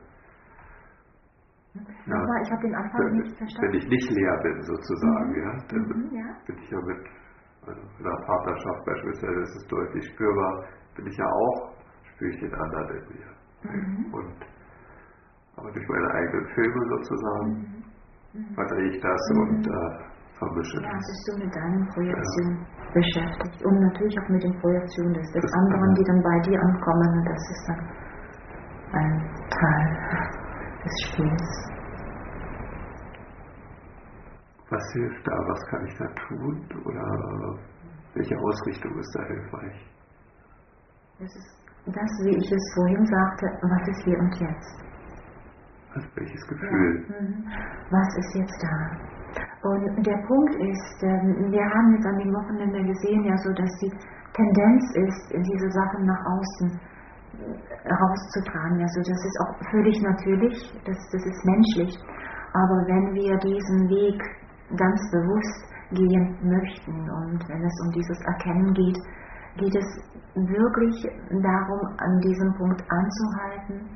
Nochmal, ich habe den Anfang nicht verstanden. Wenn ich nicht leer bin, sozusagen, dann bin ich ja mit in der Partnerschaft beispielsweise, das ist deutlich spürbar, spüre ich den anderen in mir. Aber durch meine eigenen Filme sozusagen verdrehe ich das und vermische das. Ja, bist du mit deinen Projektionen beschäftigt und natürlich auch mit den Projektionen des anderen, die dann bei dir ankommen, und das ist dann ein Teil des Spiels. Was hilft da? Was kann ich da tun? Oder welche Ausrichtung ist da hilfreich? Das ist das, wie ich es vorhin sagte, was ist hier und jetzt? Also welches Gefühl? Ja. Was ist jetzt da? Und der Punkt ist, wir haben jetzt an dem Wochenende gesehen, ja, so dass die Tendenz ist, diese Sachen nach außen rauszutragen. Also das ist auch völlig natürlich, das ist menschlich. Aber wenn wir diesen Weg ganz bewusst gehen möchten und wenn es um dieses Erkennen geht, geht es wirklich darum, an diesem Punkt anzuhalten,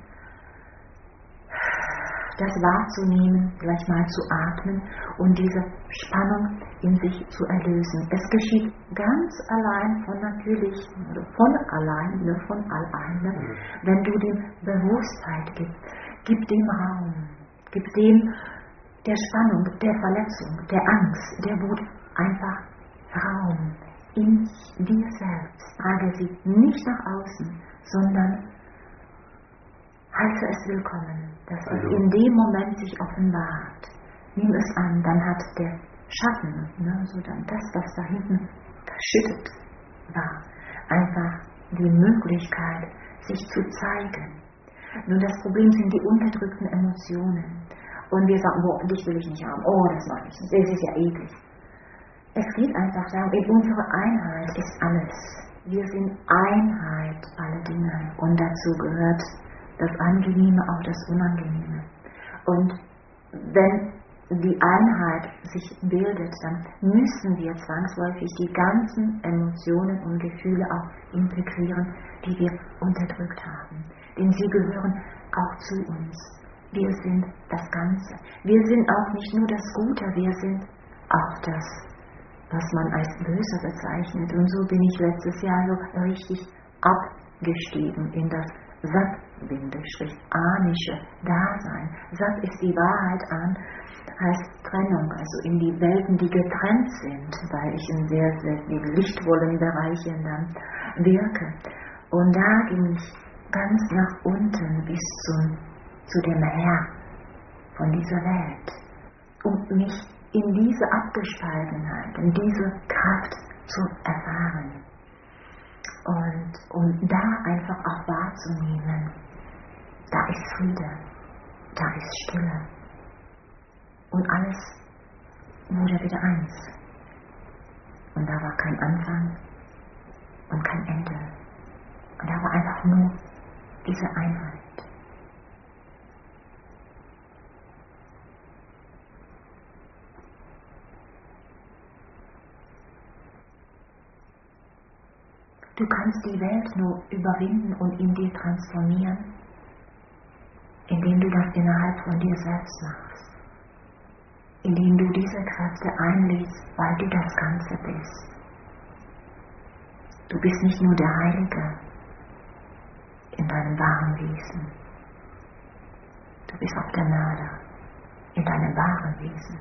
das wahrzunehmen, vielleicht mal zu atmen und diese Spannung in sich zu erlösen. Es geschieht ganz allein von natürlich, von allein, von alleine, wenn du dem Bewusstheit gibst. Gib dem Raum, gib dem der Spannung, der Verletzung, der Angst, der Wut einfach Raum in dir selbst. Trage sie nicht nach außen, sondern heiße es willkommen, dass es in dem Moment sich offenbart. Nimm es an, dann hat der Schatten, so dann das, was da hinten verschüttet war, einfach die Möglichkeit, sich zu zeigen. Nun, das Problem sind die unterdrückten Emotionen. Und wir sagen, boah, dich will ich nicht haben, oh, das mache ich nicht, das ist ja eklig. Es geht einfach darum, in unserer Einheit ist alles. Wir sind Einheit, alle Dinge. Und dazu gehört das Angenehme, auch das Unangenehme. Und wenn die Einheit sich bildet, dann müssen wir zwangsläufig die ganzen Emotionen und Gefühle auch integrieren, die wir unterdrückt haben. Denn sie gehören auch zu uns. Wir sind das Ganze. Wir sind auch nicht nur das Gute, wir sind auch das, was man als böse bezeichnet. Und so bin ich letztes Jahr so richtig abgestiegen in das Sat-anische Dasein. Sat ist die Wahrheit an, heißt Trennung, also in die Welten, die getrennt sind, weil ich in sehr, sehr vielen lichtvollen Bereichen dann wirke. Und da ging ich ganz nach unten bis zu dem Herr von dieser Welt, um mich in diese Abgespaltenheit, in diese Kraft zu erfahren. Und um da einfach auch wahrzunehmen, da ist Friede, da ist Stille. Und alles wurde wieder eins. Und da war kein Anfang und kein Ende. Und da war einfach nur diese Einheit. Du kannst die Welt nur überwinden und in dir transformieren, indem du das innerhalb von dir selbst machst. Indem du diese Kräfte einlädst, weil du das Ganze bist. Du bist nicht nur der Heilige in deinem wahren Wesen. Du bist auch der Mörder in deinem wahren Wesen.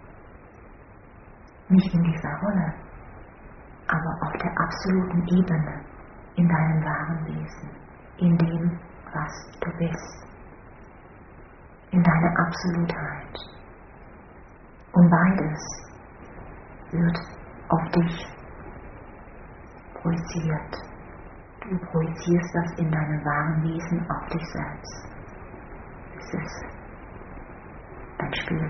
Nicht in dieser Rolle, aber auf der absoluten Ebene in deinem wahren Wesen, in dem, was du bist, in deiner Absolutheit. Und beides wird auf dich projiziert. Du projizierst das in deinem wahren Wesen auf dich selbst. Es ist ein Spiel.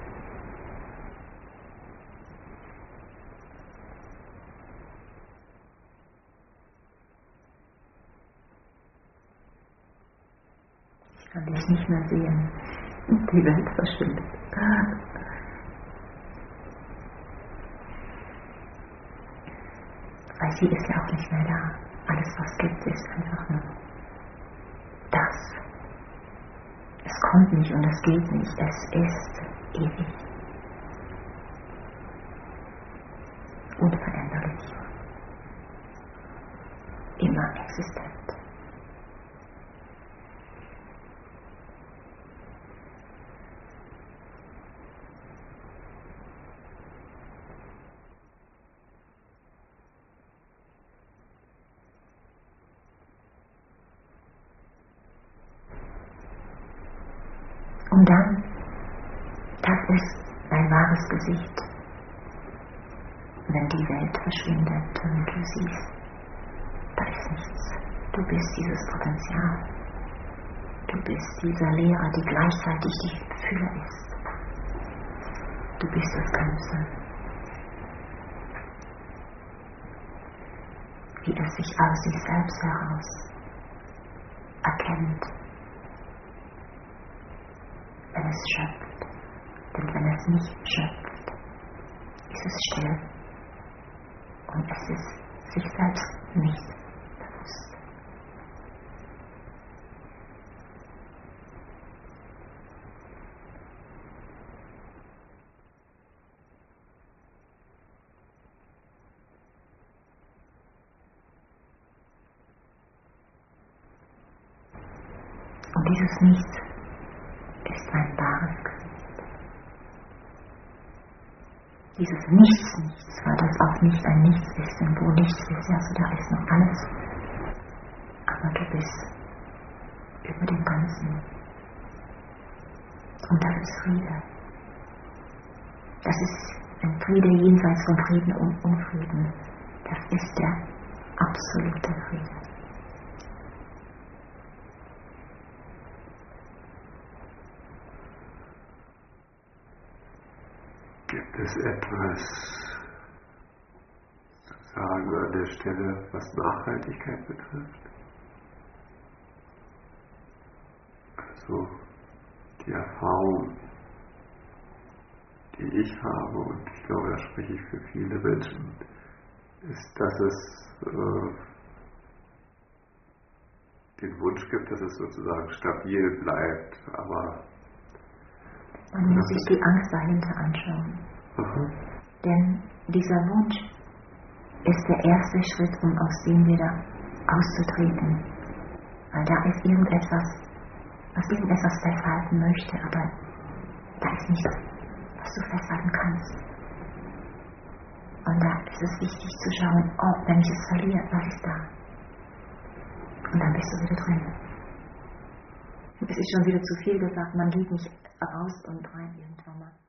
Ich kann dich nicht mehr sehen. Die Welt verschwindet. Weil sie ist ja auch nicht mehr da. Alles, was gibt, ist einfach nur das. Es kommt nicht und es geht nicht. Es ist ewig. Unveränderlich. Immer existent. Und dann, das ist dein dein wahres Gesicht, wenn die Welt verschwindet und du siehst, da ist nichts. Du bist dieses Potenzial. Du bist dieser Lehrer, die gleichzeitig die Fülle ist. Du bist das Ganze. Wie es sich aus sich selbst heraus erkennt, wenn es schöpft. Denn wenn es nicht schöpft, ist es still und es ist sich selbst nicht bewusst. Und dieses Nichts ist ein wahres Gesicht. Dieses Nichts, weil das auch nicht ein Nichts ist, denn wo nichts ist, also da ist noch alles. Aber du bist über dem Ganzen. Und das ist Friede. Das ist ein Friede jenseits von Frieden und Unfrieden. Das ist der absolute Friede. Gibt es etwas zu sagen an der Stelle, was Nachhaltigkeit betrifft? Also die Erfahrung, die ich habe, und ich glaube, da spreche ich für viele Menschen, ist, dass es den Wunsch gibt, dass es sozusagen stabil bleibt, aber man muss sich die Angst dahinter anschauen. Denn dieser Wunsch ist der erste Schritt, um aus dem wieder auszutreten. Weil da ist irgendetwas, was irgendetwas festhalten möchte, aber da ist nichts, was du festhalten kannst. Und da ist es wichtig zu schauen, oh, wenn ich es verliere, was ist da? Und dann bist du wieder drin. Es ist schon wieder zu viel gesagt, man geht nicht raus und rein irgendwann mal.